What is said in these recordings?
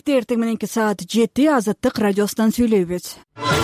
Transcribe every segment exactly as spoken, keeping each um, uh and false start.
Эртең мененки саат жети Азаттык радиосунан сүйлөйбүз.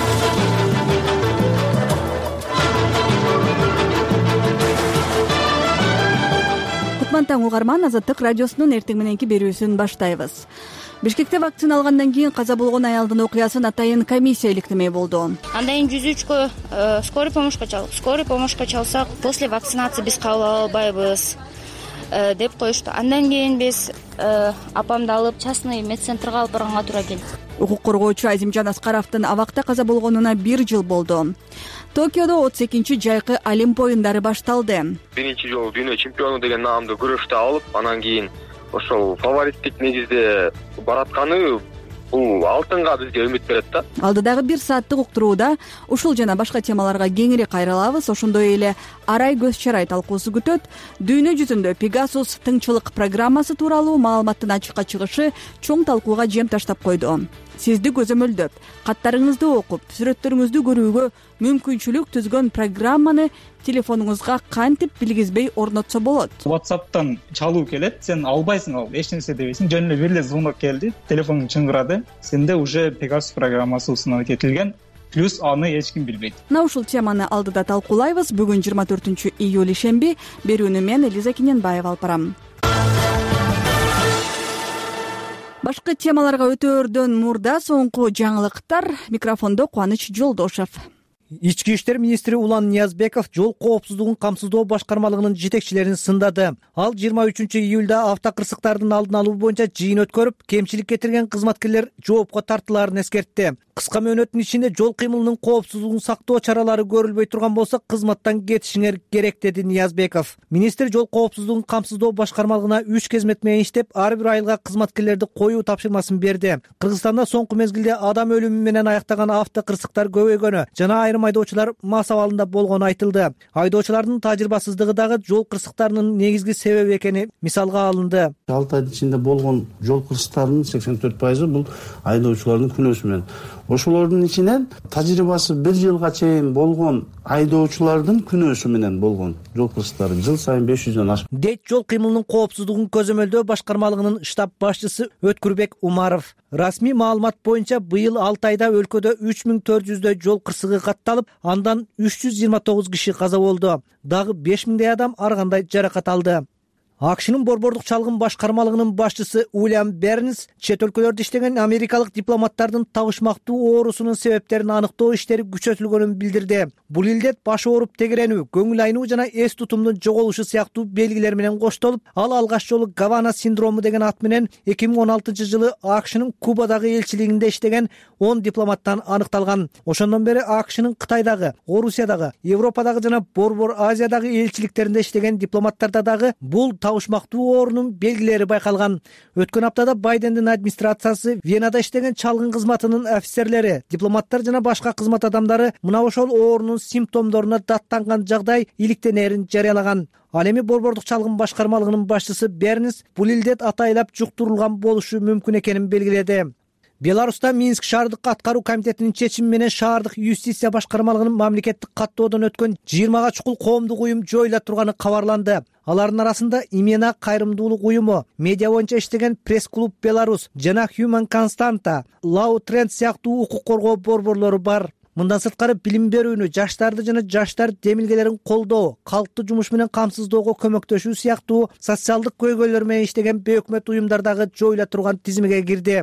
Кутман угарман, Азаттык радиосунун эртең мененки берүүсүн баштайбыз. Бишкекте вакцина алгандан кийин каза болгон аялдын окуясын атайын комиссия иликтемей болду. Андан кийин жүз үчкө скорый помощька чалдык. Скорый помощька чалсак, после вакцинации биз кабыл ала албайбыз деп коюшту. Андан кийин биз апамды алып частный медцентрге алып барганга туура келди. Укук коргоочу Азимжан Аскаровдун абакта каза болгонуна бир жыл болду. Токиодо отуз экинчи жайкы Олимп оюндары башталды. Биринчи жолу дүйнө чемпиону деген наамды күрөштө алып, анан кийин ошол фавориттик негизде баратканы бул алтынга бизге үмүт берет да. Алдыдагы бир сааттык уктурууда ушул жана башка темаларга кеңири кайрылабыз. Ошондой эле арай көз чарай талкуусу күтөт. Дүйнө жүзүндө Pegasus тыңчылык программасы тууралуу маалыматтын ачыкка чыгышы чоң талкууга жем таштап койду. Сизди көзөмөлдөп, каттарыңызды окуп, сүрөттөрүңүздү көрүүгө мүмкүнчүлүк түзгөн программаны телефонуңузга кантип билгизбей орнотсо болот. WhatsApp'тан чалуу келет, сен албайсың, ал эч нерсе дебейсиң, жөн эле бир эле звонок келди, телефонуң чыңгырады, сенде уже Pegasus программасы установа этилген, плюс аны эч ким билбейт. Мына ушул теманы алдыда талкуулайбыз. Бүгүн жыйырма төртүнчү июль ишемби. Берүүнү мен Элиза Кененбаева алып барам. Башкы темаларга өтөөрдөн мурда соңку жаңылыктар. Микрофондо Кубаныч Жолдошев. Ички иштер министри Улан Ниязбеков жол коопсуздугун камсыздоо башкармалыгынын жетекчилерин сындады. Ал жыйырма үчүнчү июлда автокырсыктардын алдын алуу боюнча жыйын өткөрүп, кемчилик кетирген кызматкерлер жоопко тартылаарын эскертти. Кыска мөөнөттүн ичинде жол кыймылынын коопсуздугун сактоо чаралары көрүлбөй турган болсо, кызматтан кетишиңер керек, деди Ниязбеков. Министр жол коопсуздугун камсыздоо башкармалыгына үч кезмет менен иштеп, ар бир айылга кызматкерлерди коюу тапшырмасын берди. Кыргызстанда соңку мезгилде адам өлүмү менен аяктаган автокырсыктар көбөйгөнү жана айрым айдоочулар мас абалында болгону айтылды. Айдоочулардын тажрыйбасыздыгы дагы жол кырсыктарынын негизги себеби экени мисалга алынды. алты айдын ичинде болгон жол кырсыктарынын сексен төрт пайызы бул айдоочулардын күнөөсү менен. Ошолордун ичинен тажрыйбасы бир жылга чейин болгон айдоочулардын күнөөсү менен болгон жол кырсыктары жыл сайын беш жүздөн ашып. Дейт жол кыймылынын коопсуздугун көзөмөлдөө башкармалыгынын штаб башчысы Өткүрбек Умаров. Расмий маалымат боюнча быйыл алты айда өлкөдө үч миң төрт жүздөй жол кырсыгы катталып, андан үч жүз жыйырма тогуз киши каза болду. Дагы беш миңдей адам ар кандай жаракат алды. АКШнын борбордук чалгын башкармалыгынын башчысы Уильям Бернс чет өлкөлөрдө иштеген америкалык дипломаттардын табышмактуу оорусунун себептерин аныктоо иштери күчөтүлгөнүн билдирди. Бул илдет баш ооруп тегеренүү, көңүл айнуу жана эс тутумдун жоголушу сыяктуу белгилер менен коштолуп, ал алгач жолу Гавана синдрому деген ат менен эки миң он алтынчы жылы АКШнын Кубадагы элчилигинде иштеген он дипломаттан аныкталган. Ошондон бери АКШнын Кытайдагы, Орусиядагы, Европадагы жана Борбор Азиядагы элчиликтеринде иштеген дипломаттарда дагы бул табышмактуу оорунун белгилери байкалган. Өткөн аптада Байдендин администрациясы Венада иштеген чалгын кызматынын офицерлери, дипломаттар жана башка кызмат адамдары мына ошол оорунун симптомдоруна даттанган жагдай иликтенерин жарыялаган. Ал эми борбордук чалгын башкармалыгынын башчысы Бернс бул илдет атайлап жуктурулган болушу мүмкүн экенин белгиледи. Беларуста Минск шаардык аткаруу комитетинин чечими менен шаардык юстиция башкармалыгынын мамлекеттик каттоодон өткөн жыйырмага чукул коомдук уюм жоюла турганы кабарланды. Алардын арасында Имена кайрымдуулук уюму, медиа боюнча иштеген пресс-клуб Беларусь жана Human Constanta, Law Trend сыяктуу укук коргоо борборлору бар. Мындан сырткары билим берүүнү, жаштарды жана жаштар демилгелерин колдоо, калктуу жумуш менен камсыздоого көмөктөшүү сыяктуу социалдык көйгөйлөр менен иштеген бейөкмөт уюмдар дагы жоюла турган тизимге кирди.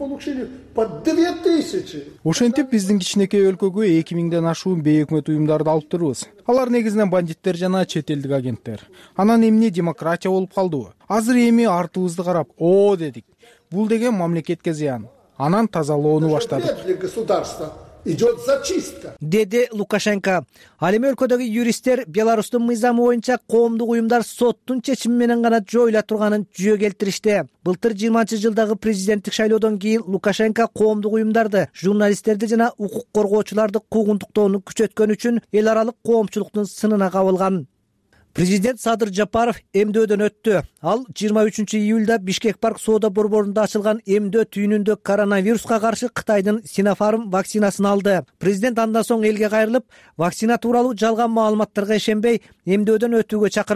Ошентип биздин кичинекей өлкөгө эки миңден ашуун бейөкмөт уюмдарды алып турбуз. Алар негизинен бандиттер жана чет элдик агенттер. Анан эмне демократия болуп калдыбы? Азыр эми артыбызды карап, о дедик. Бул деген мамлекетке зыян. Анан тазалоону баштадык. Идет зачистка, деди Лукашенко. Ал эми өлкөдөгү юристтер Беларустун мыйзамы боюнча коомдук уюмдар соттун чечими менен гана жоюла турганын жүйө келтиришти. Былтыр жыйырманчы жылдагы президенттик шайлоодон кийин Лукашенко коомдук уюмдарды, журналисттерди жана укук коргоочуларды куугунтуктоону күчөткөн үчүн эл аралык коомчулуктун сынына кабылган. Президент Садыр Жапаров эмдөөдөн өттү. Ал жыйырма үчүнчү июлда Бишкек парк соода борборунда ачылган эмдөө түйүнүндө коронавируска каршы Кытайдын Синофарм вакцинасын алды. Президент андан соң элге кайрылып, вакцина тууралуу жалган маалыматтарга ишенбей, эмдөөдөн өтүүгө чакырды.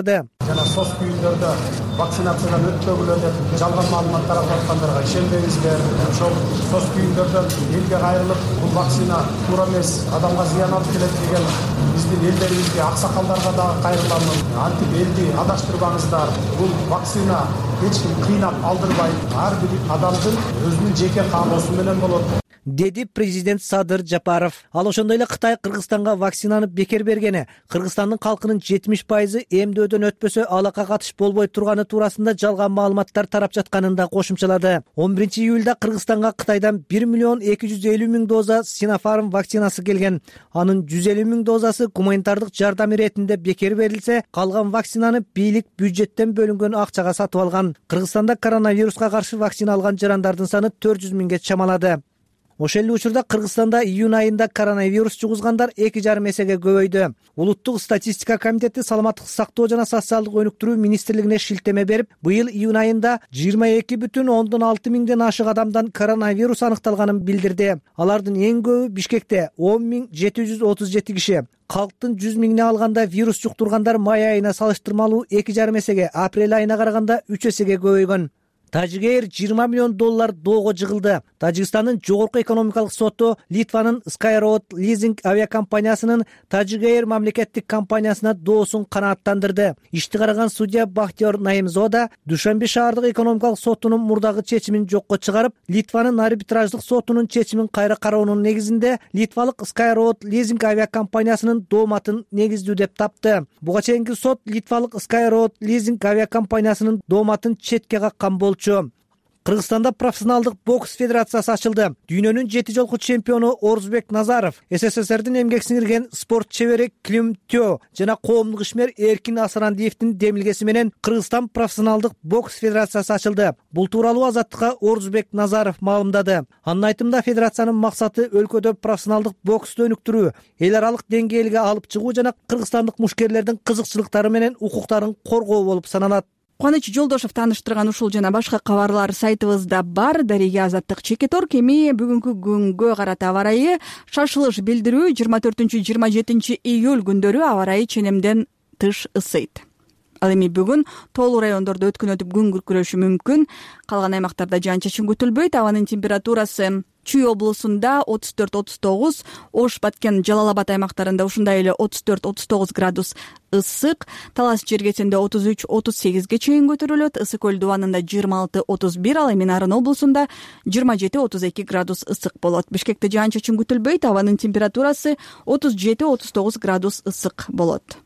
жана соц түйүндөрдө вакцинациядан өтпөгүлө деп жалган маалымат таратып аткандарга ишенбеңиздер. Ошол соц түйүндөрдөн элге кайрылып, бул вакцина туура эмес, адамга зыян алып келет деген биздин элдерибизге, аксакалдарга дагы кайрыламын. Антип элди адаштырбаңыздар. Бул вакцина эч ким кыйнап алдырбайт. Ар бир адамдын өзүнүн жеке каалоосу менен болот, деди президент Садыр Жапаров. Ал ошондой эле Кытай Кыргызстанга вакцинаны бекер бергени, Кыргызстандын калкынын жетимиш пайызы эмдөөдөн өтпөсө алакка катыш болбой турганы туурасында жалган маалыматтар тарап жатканын да кошумчалады. он биринчи июлда Кыргызстанга Кытайдан бир миллион эки жүз элүү миң доза Sinopharm вакцинасы келген. Анын жүз элүү миң дозасы гуманитардык жардам иретинде бекер берилсе, калган вакцинаны бийлик бюджеттен бөлүнгөн акчага сатып алган. Кыргызстанда коронавируска каршы вакцина алган жарандардын саны төрт жүз миңге чамалады. Ошол эле учурда Кыргызстанда июнь айында коронавирус жугузгандар эки жарым эсеге көбөйдү. Улуттук статистика комитети Саламаттык сактоо жана социалдык өнүктүрүү министрлигине шилтеме берип, быйыл июнь айында жыйырма эки бүтүн ондон алты миңден ашык адамдан коронавирус аныкталганын билдирди. Алардын эң көбү Бишкекте он миң жети жүз отуз жети киши. Калктын жүз миңине алганда вирус жуктургандар май айына салыштырмалуу эки жарым эсеге, апрель айына караганда үч эсеге көбөйгөн. Тажигейр жыйырма миллион доллар доого жыгылды. Тажикстандын жогорку экономикалык соту Литванын Skyroad Leasing авиакомпаниясынын Тажигейр мамлекеттик компаниясына доосун канааттандырды. Ишти караган судья Бахтиёр Наимзода Душанбе шаардык экономикалык сотунун мурдагы чечимин жокко чыгарып, Литванын арбитраждык сотунун чечимин кайра кароонун негизинде Литвалык Skyroad Leasing авиакомпаниясынын дооматын негиздүү деп тапты. Буга чейинки сот Литвалык Skyroad Leasing авиакомпаниясынын дооматын четке каккан болчу. Кыргызстанда профессионалдык бокс федерациясы ачылды. Дүйнөнүн жети жолку чемпиону Орузбек Назаров, СССРдин эмгек сиңирген спорт чебери Клим Тё жана коомдук ишмер Эркин Асырандиевдин демилгеси менен Кыргызстан профессионалдык бокс федерациясы ачылды. Бул тууралуу Азаттыкка Орузбек Назаров маалымдады. Анын айтымында федерациянын максаты өлкөдө профессионалдык боксту өнүктүрүү, эл аралык деңгээлге алып чыгуу жана кыргызстандык мушкерлердин кызыкчылыктары менен укуктарын коргоо болуп саналат. Кубаныч Жолдошов тааныштырган ушул жана башка кабарлар сайтыбызда бар. Дария Азаттык Чекетор кеми бүгүнкү күнгө карата аба ырайы шашылыш билдирүү жыйырма төртүнчү жыйырма жетинчи июль күндөрү аба ырайы ченемден тыш ысыйт. Ал эми бүгүн тоолуу райондордо өткөн өтүп күн күркүрөшү мүмкүн. Калган аймактарда жаан-чачын күтүлбөйт. Абанын температурасы Чүй облусунда отуз төрт отуз тогуз, Ош, Баткен, Жалал Абад аймактарында ушундай эле отуз төрт отуз тогуз градус ысык, Талас Жергесинде отуз үч отуз сегизге чейин көтөрүлөт, Ысык көл дубанында жыйырма алты отуз бир, ал эми Нарын облусунда жыйырма жети отуз эки градус ысык болот. Бишкекте жаан-чачын күтүлбөйт, абанын температурасы отуз жети отуз тогуз градус ысык болот.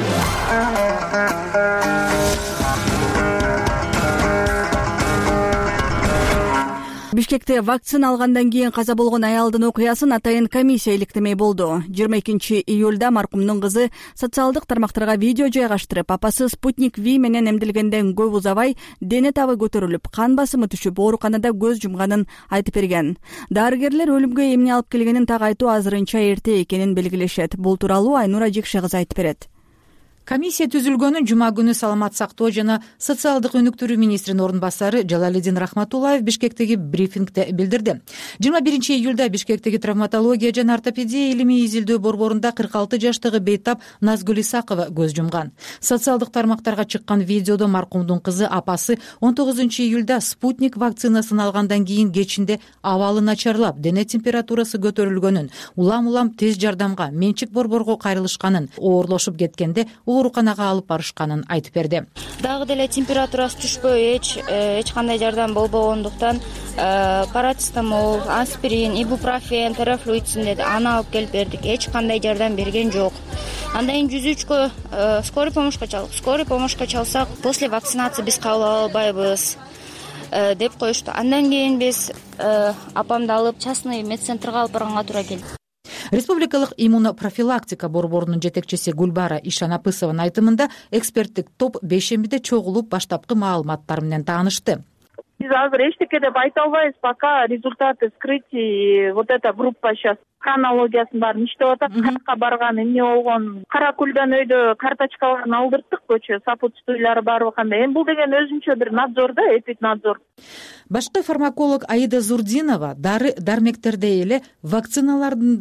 Бишкекте вакцина алгандан кийин каза болгон аялдын окуясын атайын комиссия иликтемей болду. жыйырма экинчи июлда маркумдун кызы социалдык тармактарга видео жайгаштырып, апасы Спутник Ви менен эмдилгенден көп узабай дене табы көтөрүлүп, кан басымы түшүп, ооруканада көз жумганын айтып берген. Дарыгерлер өлүмгө эмне алып келгенин так айтуу азырынча эрте экенин белгилешет. Бул тууралуу Айнура Жекше кызы айтып берет. Комиссия түзүлгөнүн жума күнү саламат сактоо жана социалдык өнүктүрүү министринин орун басары Жалалидин Рахматуллаев Бишкектеги брифингде билдирди. жыйырма биринчи июлда Бишкектеги травматология жана ортопедия илимий изилдөө борборунда кырк алты жаштагы бейтап Назгүл Исакова көз жумган. Социалдык тармактарга чыккан видеодо маркумдун кызы апасы он тогузунчу июлда Спутник вакцинасын алгандан кийин кечинде абалы начарлап, дене температурасы көтөрүлгөнүн, улам-улам тез жардамга, менчик борборго кайрылышканын, оорлошуп кеткенде ооруканага алып барышканын айтып берди. Дагы деле температурасы түшпөй, эч эч кандай жардам болбогондуктан парацетамол, аспирин, ибупрофен, терафлуицин деди, аны алып келип бердик. Эч кандай жардам берген жок. Андан кийин жүз үчкө скорый помощька чалдык. Скорый помощька чалсак, после вакцинации биз кабыл ала албайбыз деп коюшту. Андан кийин биз апамды алып частный медцентрге алып барганга туура келди. Республикалык иммунопрофилактика борборунун жетекчиси Гүлбара Ишанапысованын айтымында эксперттик топ бейшембиде чогулуп баштапкы маалыматтар менен таанышты. Биз азыр эчтеке деп айта албайбыз, пока результаты вскрытий, вот эта группа сейчас хронологиясын баарын иштеп атат, каяка барган, эмне болгон, Кара Кулдан өйдө карточкаларын алдырттык, көчө сопутствуйлары барбы кандай. Эми бул деген өзүнчө бир надзор да, эпиднадзор. Башкы фармаколог Аида Зурдинова дары дармектерде эле вакциналардын да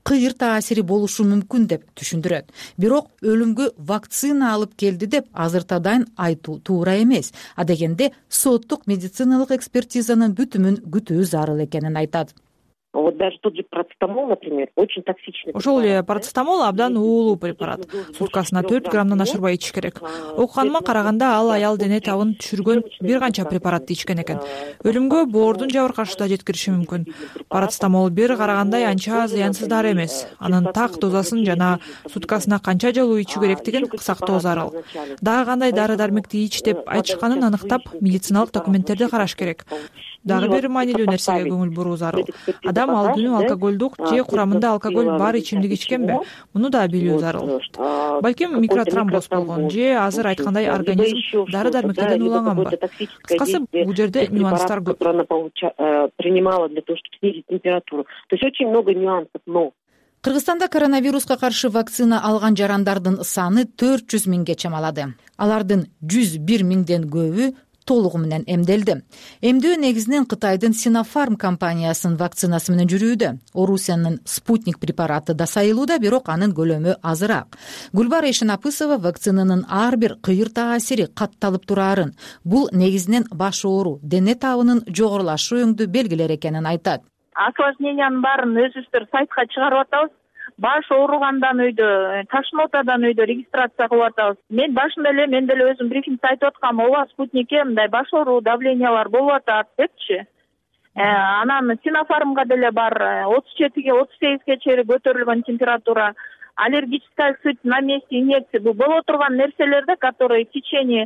кыйыр таасири болушу мүмкүн деп түшүндүрөт. Бирок өлүмгө вакцина алып келди деп азыртадан айтуу туура эмес. Адегенде соттук медициналык экспертизанын бүтүмүн күтүү зарыл экенин айтат. Вот даже тот же парацетамол, например, очень токсичный. Ошол эле парацетамол абдан уулуу препарат. Суткасына төрт граммдан ашырбай ичиш керек. Окуганыма караганда ал аял дене табын түшүргөн бир канча препаратты ичкен экен. Өлүмгө боордун жабыркашы да жеткириши мүмкүн. Парацетамол бир карагандай анча зыянсыз дары эмес. Анын так дозасын жана суткасына канча жолу ичүү керектигин сактоо зарыл. Дагы кандай дары дармекти ич деп айтышканын аныктап, медициналык документтерди караш керек. Дагы бир маанилүү нерсеге көңүл буруу зарыл. Адам ал күнү алкоголдук же курамында алкоголь бар ичимдик ичкенби? Муну да билүү зарыл. Балким микротромбоз болгон же азыр айткандай организм дары дармектерден уланганбы? Кыскасы, бул жерде нюанстар көп. Принимала для того, чтобы снизить температуру. То есть очень много нюансов, но Кыргызстанда коронавируска каршы вакцина алган жарандардын саны төрт жүз миңге чамалады. Алардын жүз бир миңден көбү толугу менен эмделди. Эмдөө негизинен Кытайдын Sinopharm компаниясынын вакцинасы менен жүрүүдө. Орусиянын Спутник препараты да сайылууда, бирок анын көлөмү азыраак. Гүлбар Эшенапысова вакцинанын ар бир кыйыр таасири катталып турарын, бул негизинен баш оору, дене табынын жогорулашы өңдүү белгилер экенин айтат. Осложнениянын баарын өзүбүздөр сайтка чыгарып атабыз. Баш ооругандан өйдө, ташмотадан өйдө регистрация кылып атабыз. Мен башында эле мен деле өзүм брифингде айтып аткам, ооба Спутникке мындай баш ооруу давлениялар болуп атат депчи. Анан Sinopharmга деле бар отуз жетиге отуз сегизге чейин көтөрүлгөн температура, аллергическая сыпь на месте инъекции, бул боло турган нерселерде, которые в течение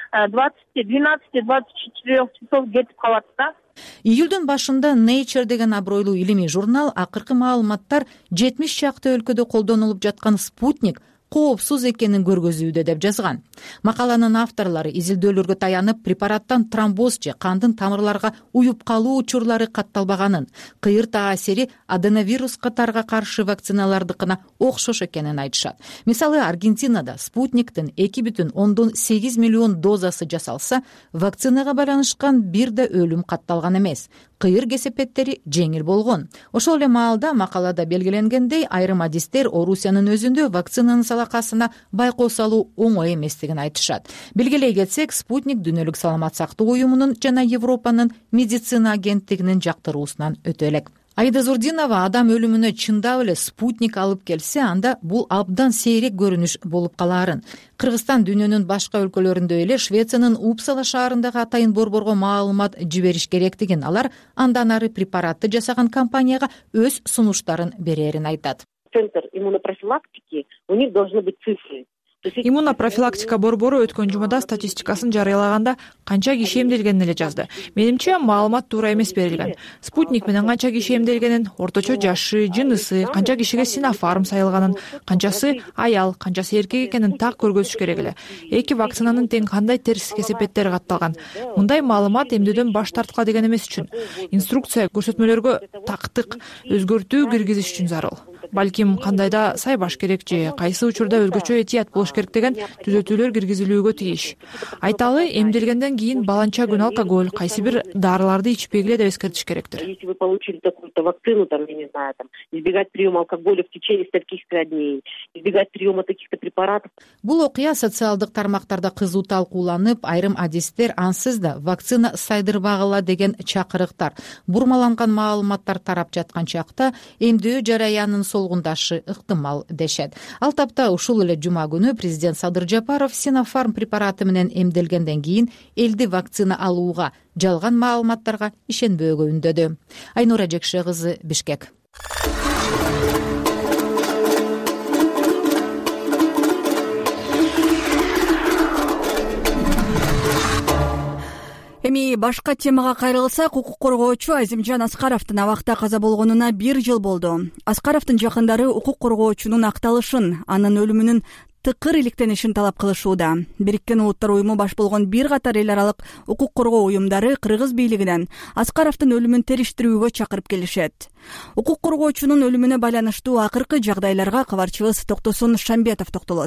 двенадцати двадцати четырёх часов кетип калат да. Июлдун башында Nature деген абройлуу илимий журнал акыркы маалыматтар жетимиш чакты өлкөдө колдонулуп жаткан Спутник коопсуз экенин көргөзүүдө деп жазган. Макаланын авторлору изилдөөлөргө таянып, препараттан тромбоз же кандын тамырларга уюп калуу учурлары катталбаганын, кыйыр таасири аденовирус катарга каршы вакциналардыкына окшош экенин айтышат. Мисалы, Аргентинада Спутниктин эки бүтүн ондон сегиз миллион дозасы жасалса, вакцинага байланышкан бир да өлүм катталган эмес. Кыйыр кесепеттери жеңил болгон. Ошол эле маалда макалада белгиленгендей, айрым адистер Орусиянын өзүндө вакцинанын салакасына байкоо салуу оңой эместигин айтышат. Белгилей кетсек, Спутник Дүйнөлүк саламат сактоо уюмунун жана Европанын медицина агенттигинин жактыруусунан өтө элек. Аида Зурдинова адам өлүмүнө чындап эле Спутник алып келсе, анда бул абдан сейрек көрүнүш болуп калаарын. Кыргызстан дүйнөнүн башка өлкөлөрүндө эле Швециянын Упсала шаарындагы атайын борборго маалымат жибериш керектигин, алар андан ары препаратты жасаган компанияга өз сунуштарын берерин айтат. Центр иммунопрофилактики, у них должны быть цифры. Иммунопрофилактика борбору өткөн жумада статистикасын жарыялаганда канча киши эмделгенин эле жазды. Менимче, маалымат туура эмес берилген. Спутник менен канча киши эмделгенин, орточо жашы, жынысы, канча кишиге Sinopharm сайылганын, канчасы аял, канчасы эркек экенин так көргөзүш керек эле. Эки вакцинанын тең кандай терс кесепеттери катталган. Мындай маалымат эмдөөдөн баш тарткыла деген эмес үчүн. Инструкция көрсөтмөлөргө тактык өзгөртүү киргизиш үчүн зарыл. Балким кандайда сайбаш керек же кайсы учурда өзгөчө этият болуш керек деген түзөтүүлөр киргизилүүгө тийиш. Айталы, эмделгенден кийин баланча күн алкоголь, кайсы бир дарыларды ичпегиле деп эскертиш керектир. Если вы получили такую-то вакцину, там, я не знаю, там, избегать приема алкоголя в течение стольких-то дней, избегать приема таких-то препаратов. Бул окуя социалдык тармактарда кызуу талкууланып, айрым адистер ансыз да вакцина сайдырбагыла деген чакырыктар, бурмаланган маалыматтар тарап жаткан чакта эмдөө жараянын солгундашы ыктымал дешет. Ал тапта ушул эле жума күнү президент Садыр Жапаров Sinopharm препараты менен эмделгенден кийин элди вакцина алууга, жалган маалыматтарга ишенбөөгө үндөдү. Айнура Жекше кызы, Бишкек. Эми башка темага кайрылсак, укук коргоочу Азимжан Аскаровдун абакта каза болгонуна бир жыл болду. Аскаровдун жакындары укук коргоочунун акталышын, анын өлүмүнүн тыкыр иликтенишин талап кылышууда. Бириккен Улуттар уюму баш болгон бир катар эл аралык укук коргоо уюмдары кыргыз бийлигинен Аскаровдун өлүмүн териштирүүгө чакырып келишет. Укук коргоочунун өлүмүнө байланыштуу акыркы жагдайларга кабарчыбыз Токтосун Шамбетов токтолот.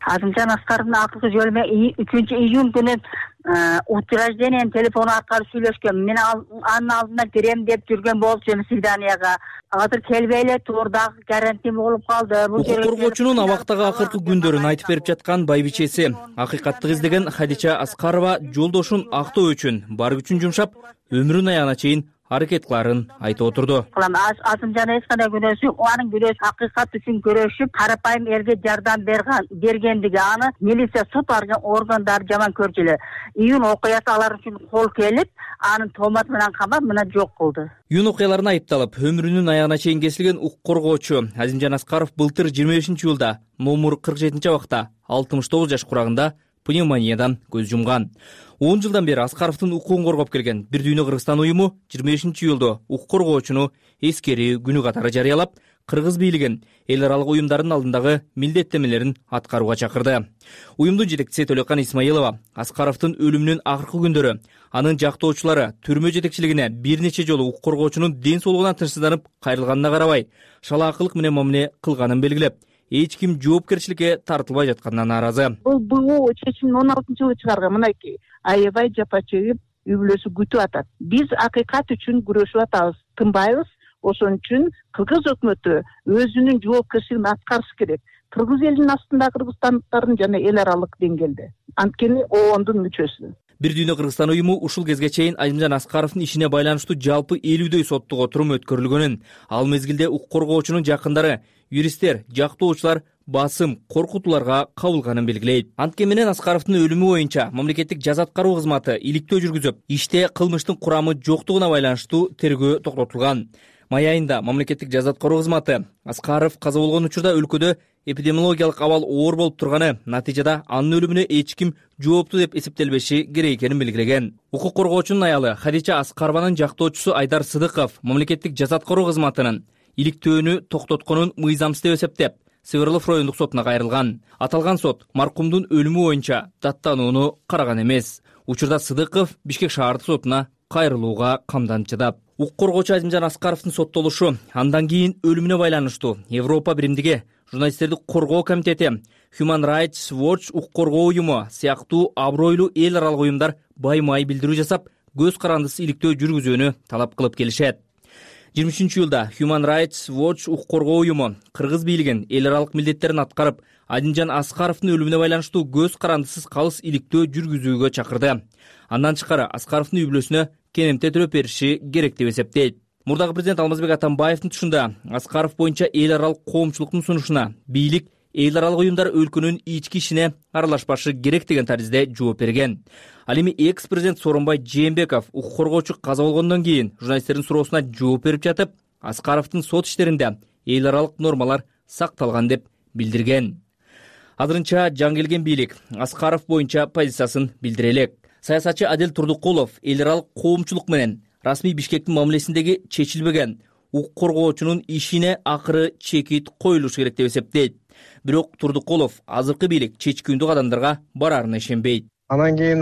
Азымжан Аскаровдун акылгы жолу менен үчүнчү июнь күнү утверждениенин телефону аркылуу сүйлөшкөм. Мен анын алдына кирем деп жүргөн болчумун свиданияга. Азыр келбей эле тур, дагы карантин болуп калды. Укук коргоочунун абактагы акыркы күндөрүн айтып берип жаткан байбичеси, акыйкатты издеген Хадича Аскарова жолдошун актоо үчүн бар күчүн жумшап, өмүрүнүн аягына чейин аракет кыларын айтып отурду. Азымжан эч кандай күнөөсү, анын күнөөсү акыйкат үчүн көрөшүп, карапайым элге жардам бергендиги аны милиция, сот органдары жаман көрчүлөр. Июнь окуясы алар үчүн кол келип, анын тоомат менен камап, мына жок кылды. Июнь окуяларына айыпталып, өмүрүнүн аягына чейин кесилген укук коргоочу Азимжан Аскаров былтыр жыйырма бешинчи июлда номур кырк жетинчи абакта алтымыш тогуз жаш курагында пневмониядан көз жумган. он жылдан бери Аскаровдун укугун коргоп келген Бир дүйнө Кыргызстан уюму жыйырма бешинчи июлда укук коргоочуну эскерүү күнү катары жарыялап, кыргыз бийлигин эл аралык уюмдардын алдындагы милдеттенмелерин аткарууга чакырды. Уюмдун жетекчиси Төлөкан Исмаилова Аскаровдун өлүмүнүн акыркы күндөрү анын жактоочулары түрмө жетекчилигине бир нече жолу укук коргоочунун ден соолугуна тынчсызданып кайрылганына карабай, шалаакылык менен мамиле кылганын белгилеп, эч ким жоопкерчиликке тартылбай жатканына нааразы. Бул бул чечимин он алтынчы жылы чыгарган. Мынакей аябай жапа чегип үй бүлөсү күтүп атат. Биз акыйкат үчүн күрөшүп атабыз, тынбайбыз. Ошон үчүн кыргыз өкмөтү өзүнүн жоопкерчилигин аткарыш керек. Кыргыз элинин астында кыргызстандыктардын жана эл аралык деңгээлде. Анткени оондун мүчөсү. Бир дүйнө Кыргызстан уюму ушул кезге чейин Азимжан Аскаровдун ишине байланыштуу жалпы элүүдөй соттук отурум өткөрүлгөнүн, ал мезгилде укук коргоочунун жакындары, юристтер, жактоочулар басым, коркутууларга кабылганын белгилейт. Анткени менен Аскаровдун өлүмү боюнча мамлекеттик жаза аткаруу кызматы иликтөө жүргүзүп, иште кылмыштын курамы жоктугуна байланыштуу тергөө токтотулган. Май айында мамлекеттик жаза аткаруу кызматы Аскаров каза болгон учурда өлкөдө эпидемиологиялык абал оор болуп турганы, натыйжада анын өлүмүнө эч ким жооптуу деп эсептелбеши керек экенин белгилеген. Укук коргоочунун аялы Хадича Аскарованын жактоочусу Айдар Сыдыков мамлекеттик жаза аткаруу кызматынын иликтөөнү токтотконун мыйзамсыз деп эсептеп, Сыгырлов райондук сотуна кайрылган. Аталган сот маркумдун өлүмү боюнча даттанууну караган эмес. Учурда Сыдыков Бишкек шаардык сотуна кайрылууга камданчыдап. Укук коргоочу Азимжан Аскаровдун соттолушу, андан кийин өлүмүнө байланыштуу Европа биримдиги журналисттерди коргоо комитети, Human Rights Watch укук коргоо уюму сыяктуу абройлуу эл аралык уюмдар баймай билдирүү жасап, көз карандысыз иликтөө жүргүзүүнү талап кылып келишет. жыйырма үчүнчү июлда Human Rights Watch укук коргоо уюму кыргыз бийлигин эл аралык милдеттерин аткарып, Азимжан Аскаровдун өлүмүнө байланыштуу көз карандысыз калыс иликтөө жүргүзүүгө чакырды. Андан тышкары Аскаровдун үй бүлөсүнө кенемте төлөп бериши керек деп эсептейт. Мурдагы президент Алмазбек Атамбаевдин тушунда Аскаров боюнча эл аралык коомчулуктун сунушуна бийлик эл аралык уюмдар өлкөнүн ички ишине аралашпашы керек деген таризде жооп берген. Ал эми экс президент Сооронбай Жээнбеков укук коргоочу каза болгондон кийин журналисттердин суроосуна жооп берип жатып, Аскаровдун сот иштеринде эл аралык нормалар сакталган деп билдирген. Азырынча жаңы бийлик Аскаров боюнча позициясын билдире элек. Саясатчы Адил Турдукулов эл аралык коомчулук менен расмий Бишкектин мамилесиндеги чечилбеген укук коргоочунун ишине акыры чекит коюлушу керек деп эсептейт. Бирок Турдукулов азыркы бийлик чечкүндүү кадамдарга барарына ишенбейт. Анан кийин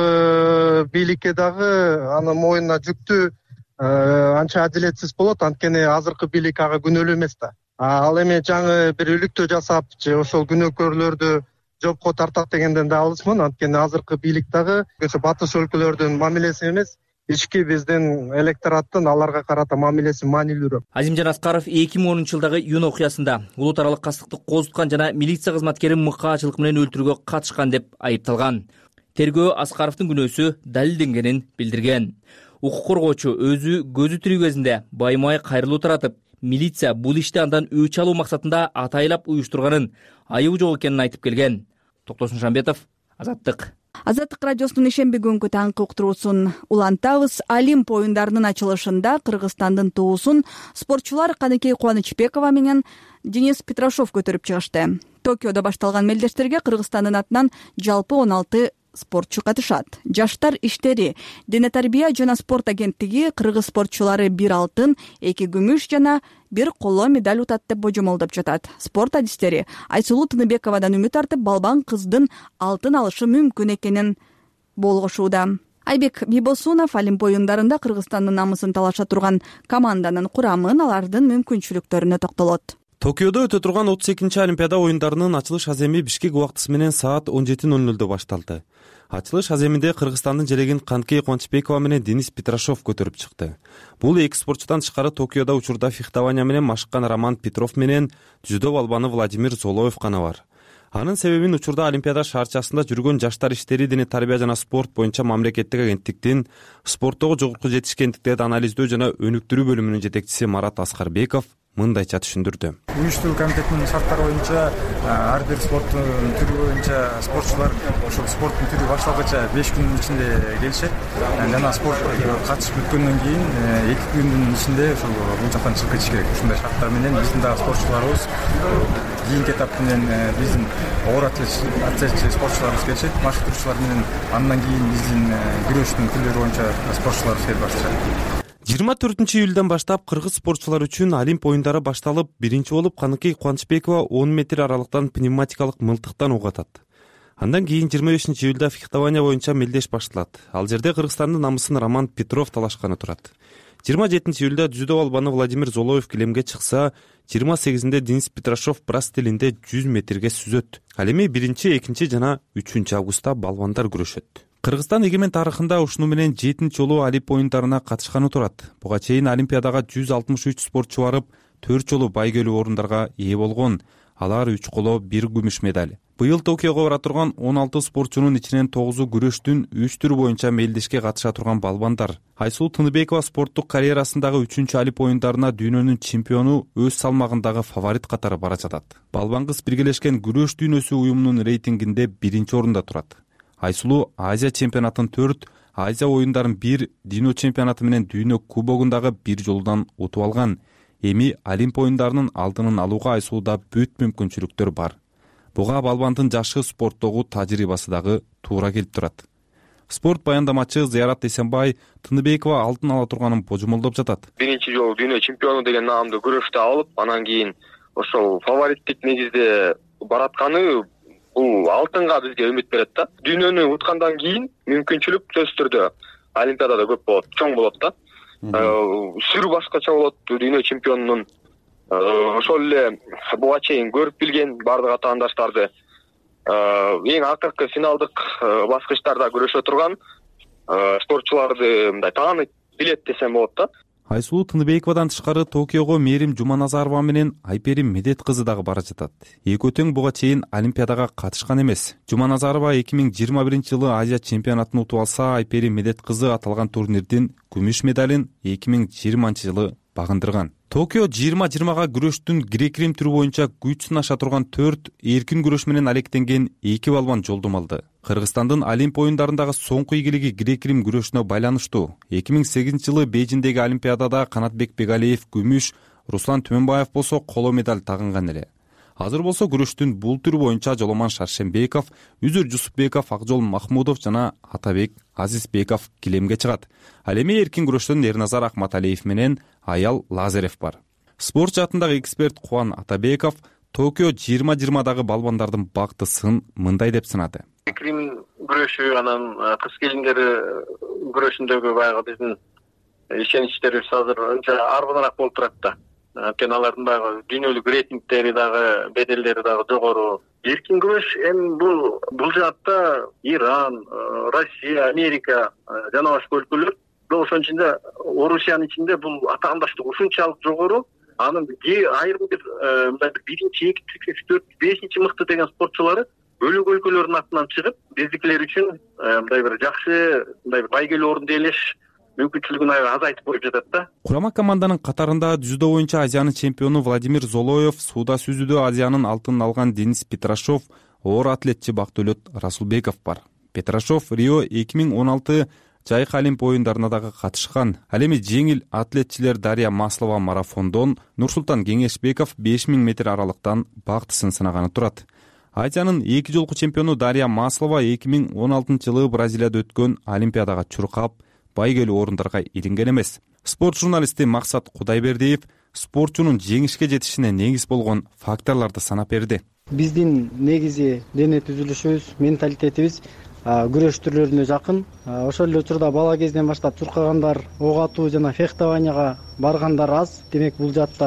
азыркы бийликке дагы анын моюнуна жүктүү анча адилетсиз болот, анткени азыркы бийлик ага күнөөлүү эмес да. Ал эми жаңы бир иликтөө жасап, же ошол күнөөкөрлөрдү жоопко тартат дегенден да алысмын, анткени азыркы бийлик дагы ошо батыш өлкөлөрдүн мамилеси эмес, ички биздин электораттын аларга карата мамилеси маанилүүрөөк. Азимжан Аскаров эки миң онунчу жылдагы июнь окуясында улут аралык кастыкты козуткан жана милиция кызматкерин мыкаачылык менен өлтүрүүгө катышкан деп айыпталган. Тергөө Аскаровдун күнөөсү далилденгенин билдирген. Укук коргоочу өзү көзү тирүү кезинде баймай кайрылуу таратып, милиция бул ишти андан өч алуу максатында атайлап уюштурганын, айыбы жок экенин айтып келген. Токтосун Шамбетов, Азаттык. Азаттык радиосунун ишемби күнгү таңкы уктуруусун улантабыз. Олимп оюндарынын ачылышында Кыргызстандын туусун спортчулар Каныкей Кубанычбекова менен Денис Петрашов көтөрүп чыгышты. Токиодо башталган мелдештерге Кыргызстандын атынан жалпы он алты спортчу катышат. Жаштар иштери дене тарбия жана спорт агенттиги кыргыз спортчулары бир алтын, эки күмүш жана бир коло медаль утат деп божомолдоп жатат. Спорт адистери Айсулуу Тыныбековадан үмүт артып, балбан кыздын алтын алышы мүмкүн экенин болгошууда. Айбек Бибосунов Олимп оюндарында Кыргызстандын намысын талаша турган команданын курамын, алардын мүмкүнчүлүктөрүнө токтолот. Токиодо өтө турган отуз экинчи Олимпиада оюндарынын ачылыш аземи Бишкек убактысы менен саат он жети ноль нолдо башталды. Ачылыш аземинде Кыргызстандын желегин Канкей Кубанычбекова менен Денис Петрашов көтөрүп чыкты. Бул эки спортчудан тышкары Токиодо учурда фехтование менен машыккан Роман Петров менен дзюдо балбаны Владимир Золоев гана бар. Анын себебин учурда Олимпиада шаарчасында жүргөн жаштар иштери дене тарбия жана спорт боюнча мамлекеттик агенттиктин спорттогу жогорку жетишкендиктерди анализдөө жана өнүктүрүү бөлүмүнүн жетекчиси Марат Аскарбеков мындайча түшүндүрдү. Уюштуруу комитетинин шарттары боюнча ар бир спорттун түрү боюнча спортчулар ошол спорттун түрү башталгыча беш күндүн ичинде келишет жана спорт катышып бүткөндөн кийин эки күндүн ичинде ошол бул жактан чыгып кетиш керек. Ушундай шарттар менен биздин дагы спортчуларыбыз кийинки этап менен биздин оор атлет спортчуларыбыз келишет, машыктыруучулар менен андан кийин биздин күрөштүн түрлөрү боюнча спортчуларыбыз келип башташат. жыйырма төртүнчү июлдан баштап кыргыз спортчулар үчүн Олимп оюндары башталып, биринчи болуп Каныкей Кубанычбекова он метр аралыктан пневматикалык мылтыктан ок атат. Андан кийин жыйырма бешинчи июлда фехтование боюнча мелдеш башталат. Ал жерде Кыргызстандын намысын Роман Петров талашканы турат. жыйырма жетинчи июлда дзюдо балбаны Владимир Золоев килемге чыкса, жыйырма сегизинде Денис Петрашов брас стилинде жүз метрге сүзөт. Ал эми биринчи, экинчи жана үчүнчү августта балбандар күрөшөт. Кыргызстан эгемен тарыхында ушуну менен жетинчи жолу Олимп оюндарына катышканы турат. Буга чейин Олимпиадага жүз алтымыш үч спортчу барып, төрт жолу байгелүү орундарга ээ болгон. Алар үч коло, бир күмүш медаль. Быйыл Токиого бара турган он алты спортчунун ичинен тогузу күрөштүн үч түрү боюнча мелдешке катыша турган балбандар. Айсулуу Тыныбекова спорттук карьерасындагы үчүнчү Олимп оюндарына дүйнөнүн чемпиону өз салмагындагы фаворит катары бара жатат. Балбан кыз биргелешкен күрөш дүйнөсү уюмунун рейтингинде биринчи орунда турат. Айсулуу Азия чемпионатын төрт, Азия оюндарын бир, дүйнө чемпионаты менен дүйнө кубогундагы бир жолудан утуп алган. Эми Олимп оюндарынын алдынын алууга Айсулууда бүт мүмкүнчүлүктөр бар. Буга балбандын жашы, спорттогу тажрыйбасы дагы туура келип турат. Спорт баяндамачы Зыярат Эсенбай Тыныбекова алтын ала турганын божомолдоп жатат. Биринчи жолу дүйнө чемпиону деген наамды күрөштө алып, анан кийин ошол фавориттик негизде баратканы бул алтынга бизге үмүт берет да. Дүйнөнү уткандан кийин мүмкүнчүлүк сөзсүз түрдө Олимпиадада көп болот, чоң болот да. Сүрү башкача болот дүйнө чемпионунун. Ошол эле буга чейин көрүп билген бардык атаандаштарды эң акыркы финалдык баскычтарда күрөшө турган спортчуларды мындай таанып билет десем болот да. Айсулуу Тыныбековадан тышкары Токиого Мээрим Жуманазарова менен Айперим Медет кызы дагы бара жатат. Эки өтөң буга чейин Олимпиадага катышкан эмес. Жуманазарова эки миң жыйырма биринчи жылы Азия чемпионатын утуп алса, Айперим Медет кызы аталган турнирдин күмүш медалин эки миң жыйырманчы жылы багындырган. Токио жыйырма жыйырмага күрөштүн грек-рим түрү боюнча күч сынаша турган төрт, эркин күрөш менен алектенген эки балбан жолдом алды. Кыргызстандын Олимп оюндарындагы соңку ийгилиги грек-рим күрөшүнө байланыштуу. эки миң сегизинчи жылы Бейжиңдеги Олимпиадада Канатбек Бегалиев күмүш, Руслан Түмөнбаев болсо коло медаль тагынган эле. Азыр болсо күрөштүн бул түрү боюнча Жоломан Шаршембеков, Үзүр Жусупбеков, Акжол Махмудов жана Атабек Азизбеков килемге чыгат. Ал эми эркин күрөштөн Эрназар Акматалиев менен Аял Лазарев бар. Спорт жаатындагы эксперт Кубан Атабеков Токио жыйырма жыйырмадагы балбандардын бактысын мындай деп сынады. Грек-рим күрөшү анан кыз келиндери күрөшүндөгү баягы биздин ишеничтерибиз азыр анча арбаныраак болуп турат да. Анткени алардын баягы дүйнөлүк рейтингдери дагы, беделдери дагы жогору. Эркин күрөш эми бул бул жаатта Иран, Россия, Америка жана башка өлкөлөр, ошонун ичинде Орусиянын ичинде бул атаандаштык ушунчалык жогору. Анын айрым бир мындай биринчи, экинчи, үчүнчү, төртүнчү, бешинчи мыкты деген спортчулары бөлөк өлкөлөрдүн атынан чыгып, биздикилер үчүн мындай бир жакшы, мындай бир байгелүү орунду ээлеш мүмкүнчүлүгүн азайтып коюп жатат да. Курама команданын катарында дзюдо боюнча Азиянын чемпиону Владимир Золоев, сууда сүзүүдө Азиянын алтынын алган Денис Петрашов, оор атлетчи Бактөлөт Расулбеков бар. Петрашов Рио эки миң он алты жайкы Олимп оюндарына дагы катышкан. Ал эми жеңил атлетчилер Дарья Маслова марафондон, Нурсултан Кеңешбеков беш миң метр аралыктан бактысын сынаганы турат. Азиянын эки жолку чемпиону Дарья Маслова эки миң он алтынчы жылы Бразилияда өткөн Олимпиадага чуркап, байгелүү орундарга илинген эмес. Спорт журналисти Максат Кудайбердиев спортчунун жеңишке жетишине негиз болгон факторлорду санап берди. Биздин негизи дене түзүлүшүбүз, менталитетибиз күрөш түрлөрүнө жакын. Ошол эле учурда бала кезинен баштап чуркагандар, ок атуу жана фехтованияга баргандар аз. Демек бул жаатта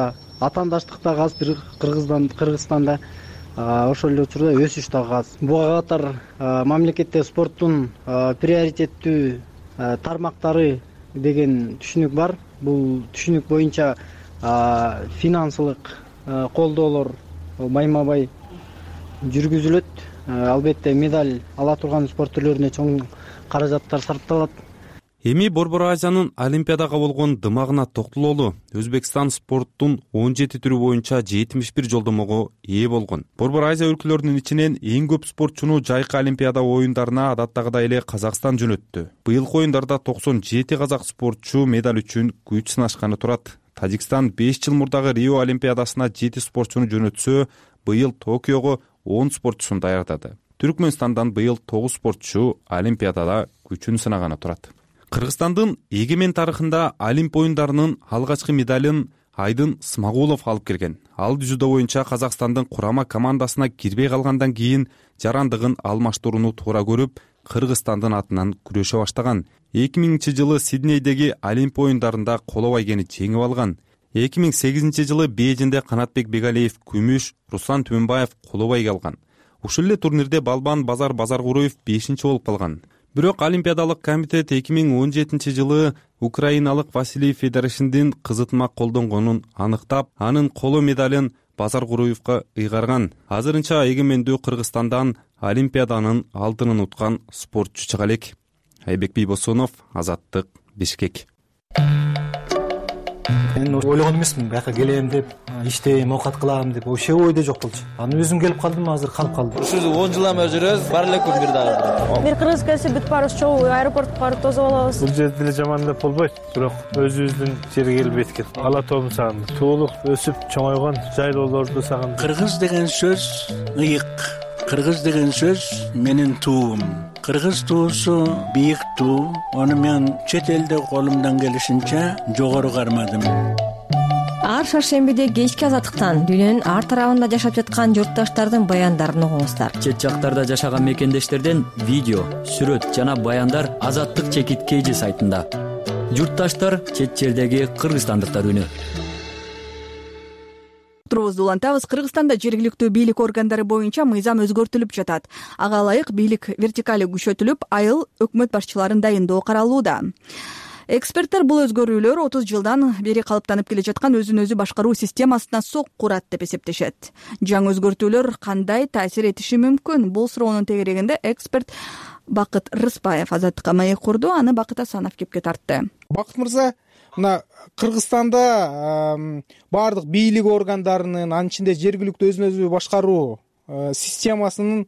атаандаштык дагы аз Кыргызстанда, ошол эле учурда өсүш дагы аз. Буга катар мамлекетте спорттун приоритеттүү тармактары деген түшүнүк бар. Бул түшүнүк боюнча финансылык колдоолор майма бай жүргүзүлөт. Албетте медаль ала турган спорт түрлөрүнө чоң каражаттар сарпталат. Эми Борбор Азиянын Олимпиадага болгон дымагына токтололу. Өзбекстан спорттун он жети түрү боюнча жетимиш бир жолдомого ээ болгон. Борбор Азия өлкөлөрүнүн ичинен эң көп спортчуну жайкы Олимпиада оюндарына адаттагыдай эле Казакстан жөнөттү. Быйылкы оюндарда токсон жети казак спортчу медаль үчүн күч сынашканы турат. Тажикстан беш жыл мурдагы Рио Олимпиадасына жети спортчуну жөнөтсө, быйыл Токиого он спортчусун даярдады. Түркмөнстандан быйыл тогуз спортчу Олимпиадада күчүн сынаганы турат. Кыргызстандын эгемен тарыхында Олимп оюндарынын алгачкы медалын Айдын Смагулов алып келген. Ал дзюдо боюнча Казакстандын курама командасына кирбей калгандан кийин жарандыгын алмаштырууну туура көрүп, Кыргызстандын атынан күрөшө баштаган. эки миңинчи жылы Сиднейдеги Олимп оюндарында коло байгени жеңип алган. эки миң сегизинчи жылы Бейжинде Канатбек Бегалиев күмүш, Руслан Түмөнбаев коло байге алган. Ушул эле турнирде Балбан Базар Базаркуроев бешинчи болуп калган. Бирок Олимпиадалык комитет эки миң он жетинчи жылы украиналык Василий Федоровичтин кызытма колдонгонун аныктап, анын коло медалын Базаркуроевго ыйгарган. Азырынча эгемендүү Кыргызстандан Олимпиаданын алтынын уткан спортчу чыга элек. Айбек Бийбосунов, Азаттык, Бишкек. Мен ойлогон эмесмин, бияка келем деп, иштейм, оокат кылам деп, ошол ойдо жок болчу. Анан өзүм келип калдым, азыр калып калдым. Ушул он жылдан бери жүрөбүз, бар эле күн бир дагы. Бир кыргыз келсе бүт баарыбыз чогуу аэропортко барып тосуп алабыз. Бул жерде деле жаман деп болбойт, бирок өзүбүздүн жерге келип эткен. Ала тообун сагындым. Туулук, өсүп чоңойгон жайлоолорду сагындым. Кыргыз деген сөз ыйык. Кыргыз деген сөз менин туум. Кыргыз туусу бийик туу. Ону мен чет элде колумдан келишинче жогору кармадым. Ар шаршембиде кечки азаттыктан дүйнөнүн ар тарабында жашап жаткан журтташтардын баяндарын угуңуздар. Чет жактарда жашаган мекендештерден видео, сүрөт жана баяндар Азаттык чекит кейжи сайтында. Журтташтар чет жердеги кыргызстандыктар үнү. Турубузду улантабыз. Кыргызстанда жергиликтүү бийлик органдары боюнча мыйзам өзгөртүлүп жатат. Ага ылайык бийлик вертикали күчөтүлүп, айыл өкмөт башчыларын дайындоо каралууда. Эксперттер бул өзгөрүүлөр отуз жылдан бери калыптанып келе жаткан өзүн өзү башкаруу системасына сокку урат деп эсептешет. Жаңы өзгөртүүлөр кандай таасир этиши мүмкүн? Бул суроонун тегерегинде эксперт Бакыт Рыспаев Азаттыкка маек курду. Аны Бакыт Асанов кепке тартты. Бакыт мырза, мына Кыргызстанда баардык бийлик органдарынын, анын ичинде жергиликтүү өзүн өзү башкаруу системасынын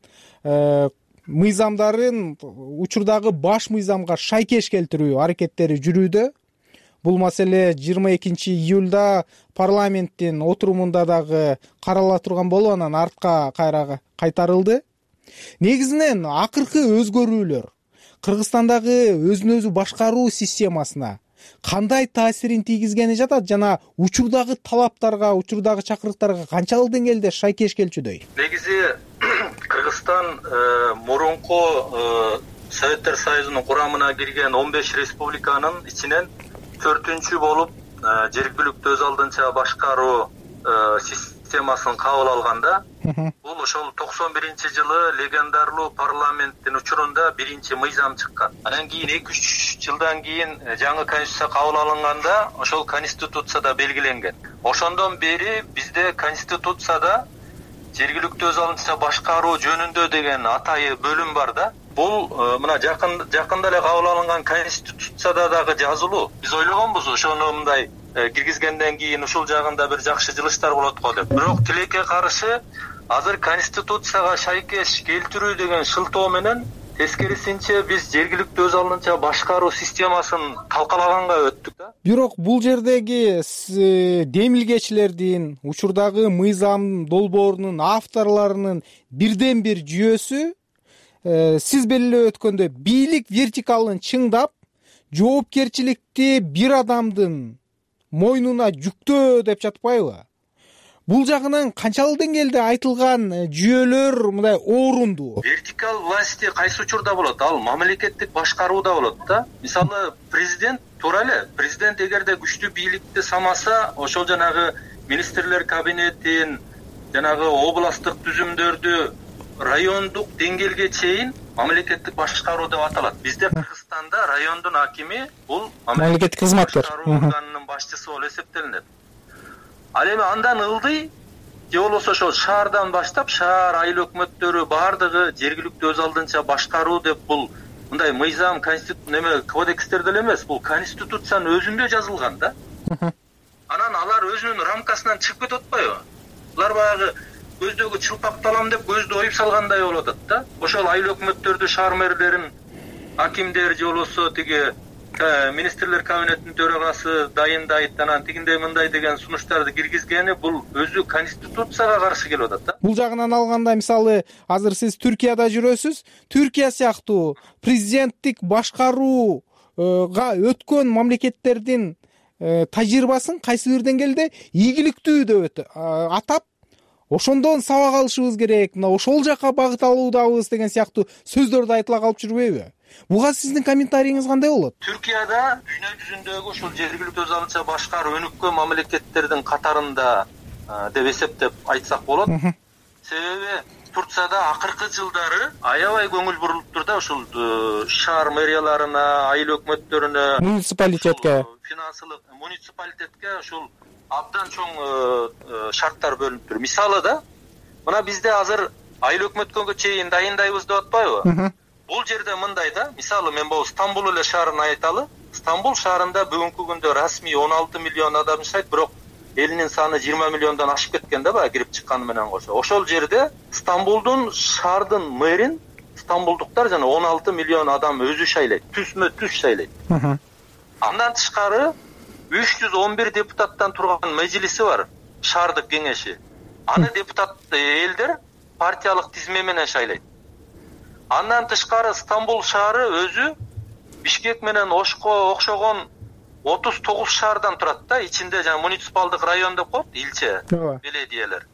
мыйзамдарын учурдагы баш мыйзамга шайкеш келтирүү аракеттери жүрүүдө. Бул маселе жыйырма экинчи июлда парламенттин отурумунда дагы карала турган болуп, анан артка кайра кайтарылды. Негизинен акыркы өзгөрүүлөр Кыргызстандагы өзүн өзү башкаруу системасына кандай таасирин тийгизгени жатат жана учурдагы талаптарга, учурдагы чакырыктарга канчалык деңгээлде шайкеш келчүдөй? Негизи Кыргызстан мурунку Советтер Союзунун курамына кирген он беш республиканын ичинен төртүнчү болуп жергиликтүү өз алдынча башкаруу системасын кабыл алганда, бул ошол токсон биринчи жылы легендарлуу парламенттин учурунда биринчи мыйзам чыккан. Анан кийин эки үч жылдан кийин жаңы конституция кабыл алынганда ошол конституцияда белгиленген. Ошондон бери бизде конституцияда жергиликтүү өз алдынча башкаруу жөнүндө деген атайы бөлүм бар да. Бул мына жакын жакында эле кабыл алынган конституцияда дагы жазылуу. Биз ойлогонбуз ошону мындай киргизгенден кийин ушул жагында бир жакшы жылыштар болот го деп. Бирок тилекке каршы азыр конституцияга шайкеш келтирүү деген шылтоо менен тескерисинче биз жергиликтүү өз алдынча башкаруу системасын талкалаганга өттүк да. Бирок бул жердеги демилгечилердин, учурдагы мыйзам долбоорунун авторлорунун бирден бир жүйөсү сиз белгилеп өткөндөй бийлик вертикалын чыңдап, жоопкерчиликти бир адамдын мойнуна жүктөө деп жатпайбы? бул жагынан канчалык деңгээлде айтылган жүйөлөр мындай орунду? Вертикал власти кайсы учурда болот? Ал мамлекеттик башкарууда болот да. Мисалы президент туура эле, президент эгерде күчтүү бийликти самаса, ошол жанагы министрлер кабинетин, жанагы областтык түзүмдөрдү райондук деңгээлге чейин мамлекеттик башкаруу деп аталат. Бизде Кыргызстанда райондун акими бул мамлекеттик кызматкер органынын башчысы болуп эсептелинет. Ал эми андан ылдый же болбосо ошол шаардан баштап шаар айыл өкмөттөрү баардыгы жергиликтүү өз алдынча башкаруу деп бул мындай мыйзам конститут неме кодекстерде эле эмес, бул конституциянын өзүндө жазылган да. Анан алар өзүнүн рамкасынан чыгып кетип атпайбы? Булар баягы көздөгү чылпакты алам деп көздү оюп салгандай болуп атат да. Ошол айыл өкмөттөрдү, шаар мэрлерин, акимдер же болбосо тиги министрлер кабинетинин төрагасы дайындайт, анан тигиндей мындай деген сунуштарды киргизгени бул өзү конституцияга каршы келип атат да. Бул жагынан алганда, мисалы, азыр сиз Түркияда жүрөсүз. Түркия сыяктуу президенттик башкарууга өткөн мамлекеттердин тажрыйбасын кайсы бир деңгээлде ийгиликтүү деп атап, ошондон сабак алышыбыз керек, мына ошол жака багыт алуудабыз деген сыяктуу сөздөрдү айтыла калып жүрбөйбү? Буга сиздин комментарийиңиз кандай болот? Түркияда дүйнө жүзүндөгү ушул жергиликтүү өз алдынча башкаруу өнүккөн мамлекеттердин катарында деп эсептеп айтсак болот. Себеби Турцияда акыркы жылдары аябай көңүл бурулуптур да ушул шаар мэрияларына, айыл өкмөттөрүнө, муниципалитетке, финансылык муниципалитетке ушул абдан чоң шарттар бөлүнүптүр. Мисалы да, мына бизде азыр айыл өкмөткөнгө чейин дайындайбыз деп атпайбы? Бул жерде мындай да, мисалы мен бул Стамбул эле шаарын айталы. Стамбул шаарында бүгүнкү күндө расмий он алты миллион адам жашайт, бирок элинин саны жыйырма миллиондон ашып кеткен да баягы кирип чыкканы менен кошо. Ошол жерде Стамбулдун шаардын мэрин стамбулдуктар жана он алты миллион адам өзү шайлайт, түзмө түз шайлайт. Андан тышкары үч жүз он бир депутаттан турган мажлиси бар, шаардык кеңеши. Аны депутат элдер партиялык тизме менен шайлайт. Андан тышкары Стамбул шаары өзү Бишкек менен Ошко окшогон отуз тогуз шаардан турат да, ичинде жана муниципалдык район деп коет, илче, беледиелер.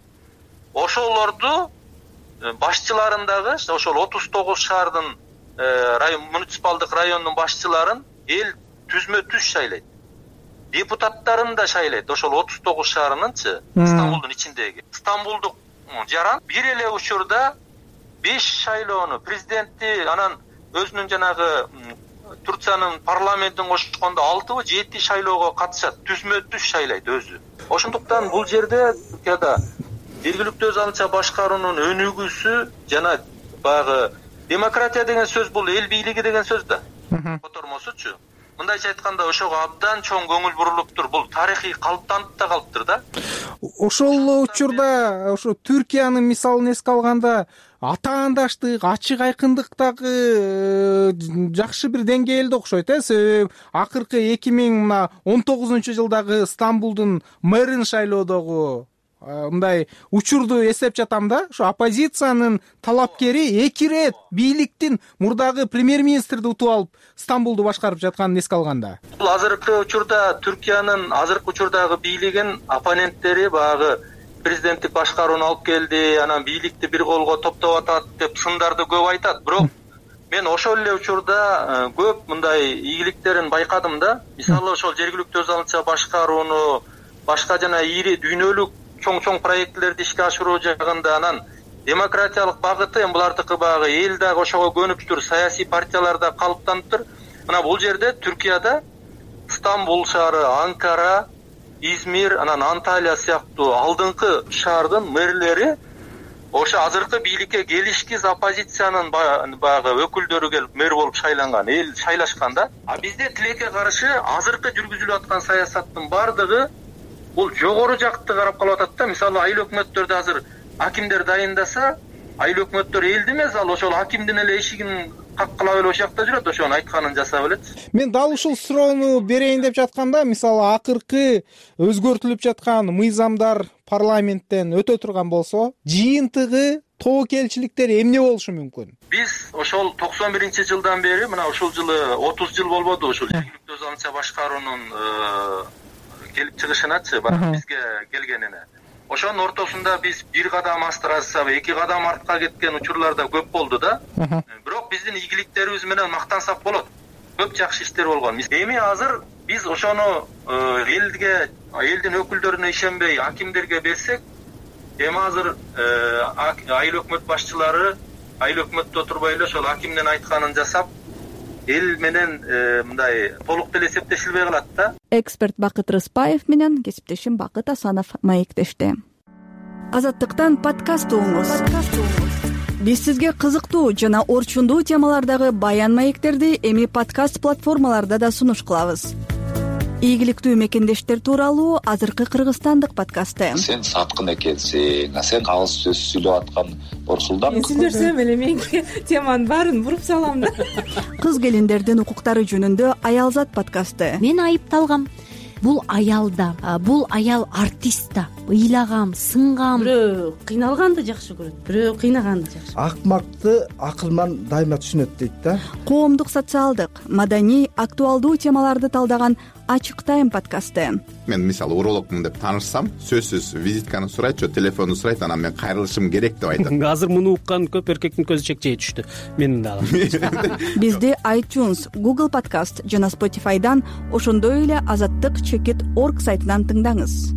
Ошолорду башчыларындагы, ошол отуз тогуз шаардын муниципалдык райондун башчыларын эл түзмө түз шайлайт. Депутаттарын да шайлайт, ошол отуз тогуз шаарынынчы, Стамбулдун ичиндеги. Стамбулдук жаран бир эле учурда беш шайлоону, президентти, анан өзүнүн жанагы Турциянын парламентин кошкондо алтыбы жети шайлоого катышат, түзмө түз шайлайт өзү. Ошондуктан бул жерде Түркияда жергиликтүү өз алдынча башкаруунун өнүгүүсү жана баягы демократия деген сөз бул эл бийлиги деген сөз да. Котормосучу. Мындайча айтканда ошого абдан чоң көңүл бурулуптур. Бул тарыхый калыптанып да калыптыр да. Ошол учурда ошо Түркиянын мисалын эске алганда атаандаштык, ачык айкындык дагы жакшы бир деңгээлде окшойт э. Себеби акыркы эки миң он тогузунчу жылдагы Стамбулдун мэрин шайлоодогу мындай учурду эстеп жатам да, ошо оппозициянын талапкери эки ирет бийликтин мурдагы премьер-министрди утуп алып Стамбулду башкарып жатканын эске алганда. Бул азыркы учурда Түркиянын азыркы учурдагы бийлигин оппоненттери баягы президенттик башкарууну алып келди, анан бийликти бир колго топтоп атат деп сындарды көп айтат. Бирок мен ошол эле учурда көп мындай ийгиликтерин байкадым да. Мисалы ошол жергиликтүү өз алдынча башкарууну, башка жана ири дүйнөлүк чоң-чоң проектлерди ишке ашыруу жагында, анан демократиялык багыты, эми булардыкы баягы эл дагы ошого көнүптүр, саясий партиялар да калыптаныптыр. Мына бул жерде Түркияда Стамбул шаары, Анкара, Измир, анан Анталия сыяктуу алдыңкы шаардын мэрлери ошо азыркы бийликке келишкиз оппозициянын баягы өкүлдөрү келип мэр болуп шайланган, эл шайлашкан да. А бизде тилекке каршы азыркы жүргүзүлүп аткан саясаттын бардыгы бул жогору жакты карап калып атат да. Мисалы айыл өкмөттөрдө азыр акимдер дайындаса, айыл өкмөттөр элди эмес, ал ошол акимдин эле эшигин каккылап эле ошол жакта жүрөт, ошонун айтканын жасап элет. Мен дал ушул суроону берейин деп жатканда, мисалы акыркы өзгөртүлүп жаткан мыйзамдар парламенттен өтө турган болсо, жыйынтыгы, тобокелчиликтер эмне болушу мүмкүн? Биз ошол токсон биринчи жылдан бери, мына ушул жылы отуз жыл болбоду ушул жергиликтүү өз алдынча башкаруунун келип чыгышыначы, бирок бизге келгенине. ошонун ортосунда биз бир кадам астырасызбы эки кадам артка кеткен учурлар да көп болду да. Бирок биздин ийгиликтерибиз менен мактансак болот. Көп жакшы иштер болгон. Эми азыр биз ошону элге, элдин өкүлдөрүнө ишенбей акимдерге берсек, эми азыр айыл өкмөт башчылары айыл өкмөттө отурбай эле ошол акимдин айтканын жасап, эл менен мындай толук деле эсептешилбей калат да. Эксперт Бакыт Рыспаев менен кесиптешим Бакыт Асанов маектешти. Азаттыктан подкаст угуңуз. Биз сизге кызыктуу жана орчундуу темалардагы баян маектерди эми подкаст платформаларда да сунуш кылабыз. Ийгиликтүү мекендештер тууралуу азыркы кыргызстандык подкасты. Сен саткын экенсиң, сен алыс сөз сүйлөп аткан Борсулдан. Мен сүйлөсөм эле менин теманын баарын буруп салам да. Кыз келиндердин укуктары жөнүндө Аялзат подкасты. Мен айыпталгам. Бул аял да, бул аял артист да. Ыйлагам, сынгам. Бирөө кыйналганды жакшы көрөт, бирөө кыйнаганды жакшы. Акмакты акылман дайыма түшүнөт дейт да. Коомдук, социалдык, маданий, актуалдуу темаларды талдаган Ачык тайм подкасты. Мен мисалы урологмун деп таанышсам, сөзсүз визитканы сурайт, же телефонду сурайт, анан мен кайрылышым керек деп айтат. Азыр муну уккан көп эркектин көзү чекчей түштү. Менин дагы. Бизди iTunes, Google Podcast жана Spotify'дан, ошондой эле азаттык чекит точка орг сайтынан тыңдаңыз.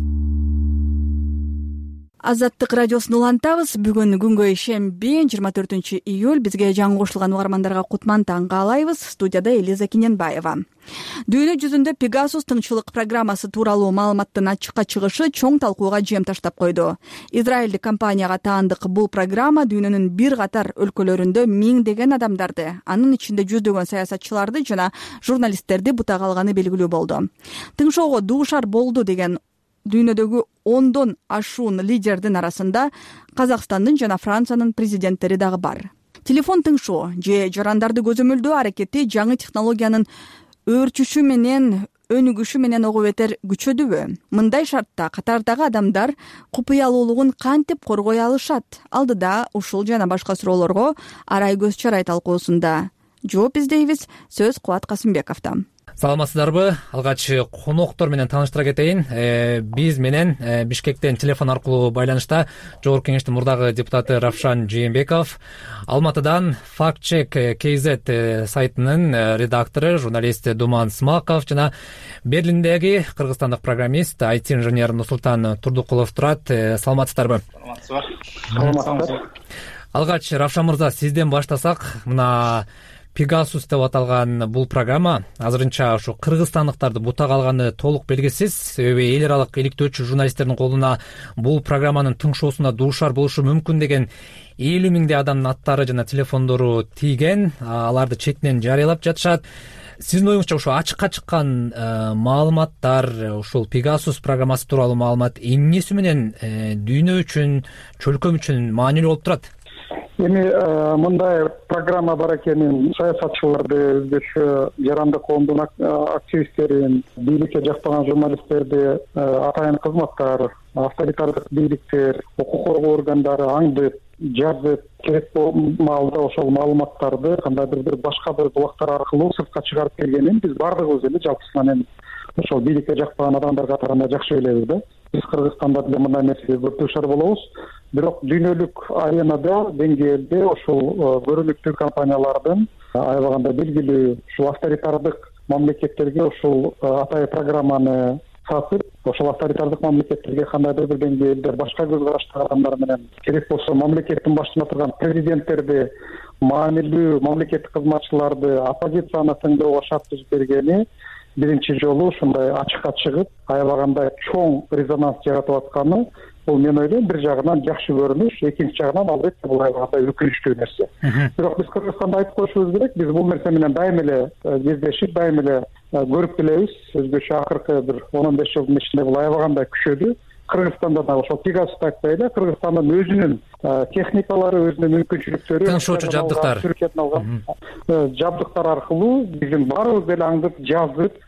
Азаттык радиосун улантабыз. Бүгүн күнгө ишемби, жыйырма төртүнчү июль, бизге жаңы кошулган угармандарга кутман таң каалайбыз. Студияда Элиза Кененбаева. Дүйнө жүзүндө Pegasus тыңчылык программасы тууралуу маалыматтын ачыкка чыгышы чоң талкууга жем таштап койду. Израилдик компанияга таандык бул программа дүйнөнүн бир катар өлкөлөрүндө миңдеген адамдарды, анын ичинде жүздөгөн саясатчыларды жана журналисттерди бутага алганы белгилүү болду. Тыңшоого дуушар болду деген дүйнөдөгү ондон ашуун лидердин арасында Казакстандын жана Франциянын президенттери дагы бар. Телефон тыңшоо же жарандарды көзөмөлдөө аракети жаңы технологиянын өөрчүшү менен өнүгүшү менен ого бетер күчөдүбү? Мындай шартта катардагы адамдар купуялуулугун кантип коргой алышат? Алдыда ушул жана башка суроолорго Арай Көз Чарай талкуусунда жооп издейбиз. Сөз Кубат Касымбековдо. Саламатсыздарбы? Алгач коноктор менен тааныштыра кетейин. Биз менен Бишкектен телефон аркылуу байланышта Жогорку Кеңештин мурдагы депутаты Равшан Жээнбеков, Алматыдан Фактчек кей зет сайтынын редактору, журналист Думан Смаков жана Берлиндеги кыргызстандык программист, ай ти инженер Нурсултан Турдукулов турат. Саламатсыздарбы? Саламатсыздар. Алгач Равшан мырза, сизден баштасак, мына Pegasus деп аталган бул программа азырынча ушу кыргызстандыктарды бутага алганы толук белгисиз. Себеби эл аралык иликтөөчү журналисттердин колуна бул программанын тыңшоосуна дуушар болушу мүмкүн деген элүү миңдей адамдын аттары жана телефондору тийген. Аларды четинен жарыялап жатышат. Сиздин оюңузча ушу ачыкка чыккан маалыматтар, ушул Pegasus программасы тууралуу маалымат эмнеси менен дүйнө үчүн, чөлкөм үчүн маанилүү болуп турат? Эми мындай программа бар экенин саясатчыларды, өзгөчө жарандык коомдун активисттерин, бийликке жакпаган журналисттерди, атайын кызматтар, авторитардык бийликтер, укук коргоо органдары аңдып, жазып, керек маалда ошол маалыматтарды кандайдыр бир башка бир булактар аркылуу сыртка чыгарып келгенин биз баардыгыбыз эле жалпысынан ошол бийликке жакпаган адамдар катарында жакшы билебиз да. Биз Кыргызстанда деле мындай нерсеге көп дуушар болобуз. Бирок дүйнөлүк аренада, деңгээлде ошол көрүнүктүү компаниялардын аябаганда белгилүү ушул авторитардык мамлекеттерге ушул атайын программаны сатып, ошол авторитардык мамлекеттерге кандайдыр бир деңгээлде башка көз караштагы адамдар менен, керек болсо мамлекеттин башында турган президенттерди, маанилүү мамлекеттик кызматчыларды, оппозицияны тыңдоого шарт түзүп бергени биринчи жолу ушундай ачыкка чыгып, аябагандай чоң резонанс жаратып атканы, бул мен ойлойм бир жагынан жакшы көрүнүш, экинчи жагынан албетте бул аябагандай өкүнүчтүү нерсе. Бирок биз Кыргызстанда айтып коюшубуз керек, биз бул нерсе менен дайым эле кездешип, дайым эле көрүп келебиз. Өзгөчө акыркы бир он он беш жылдын ичинде бул аябагандай күчөдү. Кыргызстанда да ошол Pegasus айтпай эле, Кыргызстандын өзүнүн техникалары, өзүнүн мүмкүнчүлүктөрү, тыңшоочу жабдыктар, жабдыктар аркылуу биздин баарыбыз деле аңдып, жазып,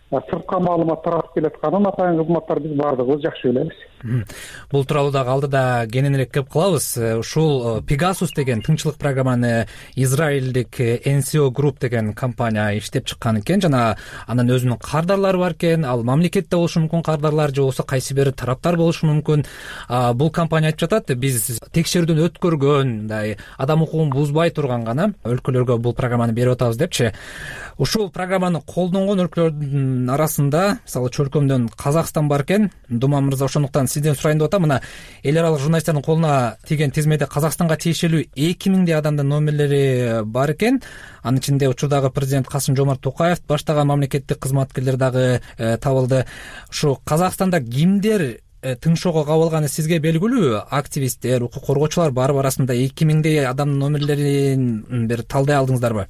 сыртка маалымат таратып келатканын атайын кызматтар биз баардыгыбыз жакшы билебиз. Бул тууралуу дагы алдыда кененирээк кеп калабыз. Ушул Pegasus деген тынччылык программаны израилдик эн си о Group деген компания иштеп чыккан экен жана анын өзүнүн кардарлары бар экен. Ал мамлекетте болушу мүмкүн кардарлар же болбосо кайсы бир тараптар болушу мүмкүн. Бул компания айтып жатат, биз текшерүүдөн өткөргөн, мындай адам укугун бузбай турган гана өлкөлөргө бул программаны берип атабыз депчи. Ушул программаны колдонгон өлкөлөрдүн арасында, мисалы чөлкөмдөн Казакстан бар экен. Дума мырза, ошондуктан сизден сурайын деп атам. Мына эл аралык журналисттердин колуна тийген тизмеде Казакстанга тиешелүү эки миңдей адамдын номерлери бар экен. Анын ичинде учурдагы президент Касым-Жомарт Токаев баштаган мамлекеттик кызматкерлер дагы табылды. Ушу Казакстанда кимдер тыңшоого кабылганы сизге белгилүү? Активисттер, укук коргоочулар барып арасында эки миңдей адамдын номерлерин бир талдай алдыңыздарбы?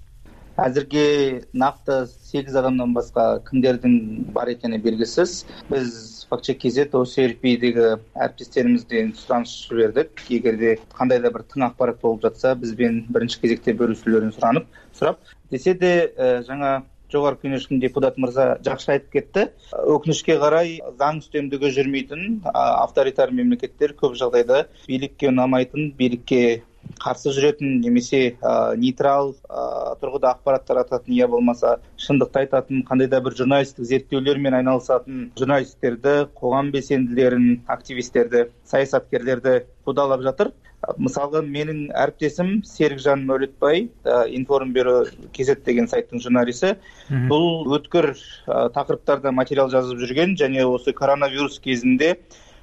Азыркы накты сегиз адамдан башка кимдердин бар экени белгисиз. Биз Факт чек кз о си эр пидеги әріптестерімізден сұраныс жібердік. Егерде кандайда бир тың акпарат болуп жатса, бизбен биринчи кезекте бөлүшүүлөрүн суранып, сурап, десе де жаңа жогорку кеңештин депутаты мырза жакшы айтып кетти. Өкүнүчкө карай заң үстөмдүгү жүрмөйтүн авторитар мемлекеттер көп жагдайда бийликке унамайтын, бийликке каршы жүрөтүн немесе нейтрал тургуда акпарат тарататын, я болмаса шындыкты айтатын, кандайда бир журналисттик зерттөөлөр менен айналышатын журналисттерди, коом белсендилерин, активисттерди, саясаткерлерди кудалап жатыр. Мисалга менин әріптесім Серикжан Мөлөтбай, Информ бюро kz деген сайттын журналисти, бул өткөр такырыптарда материал жазып жүрген және осы коронавирус кезинде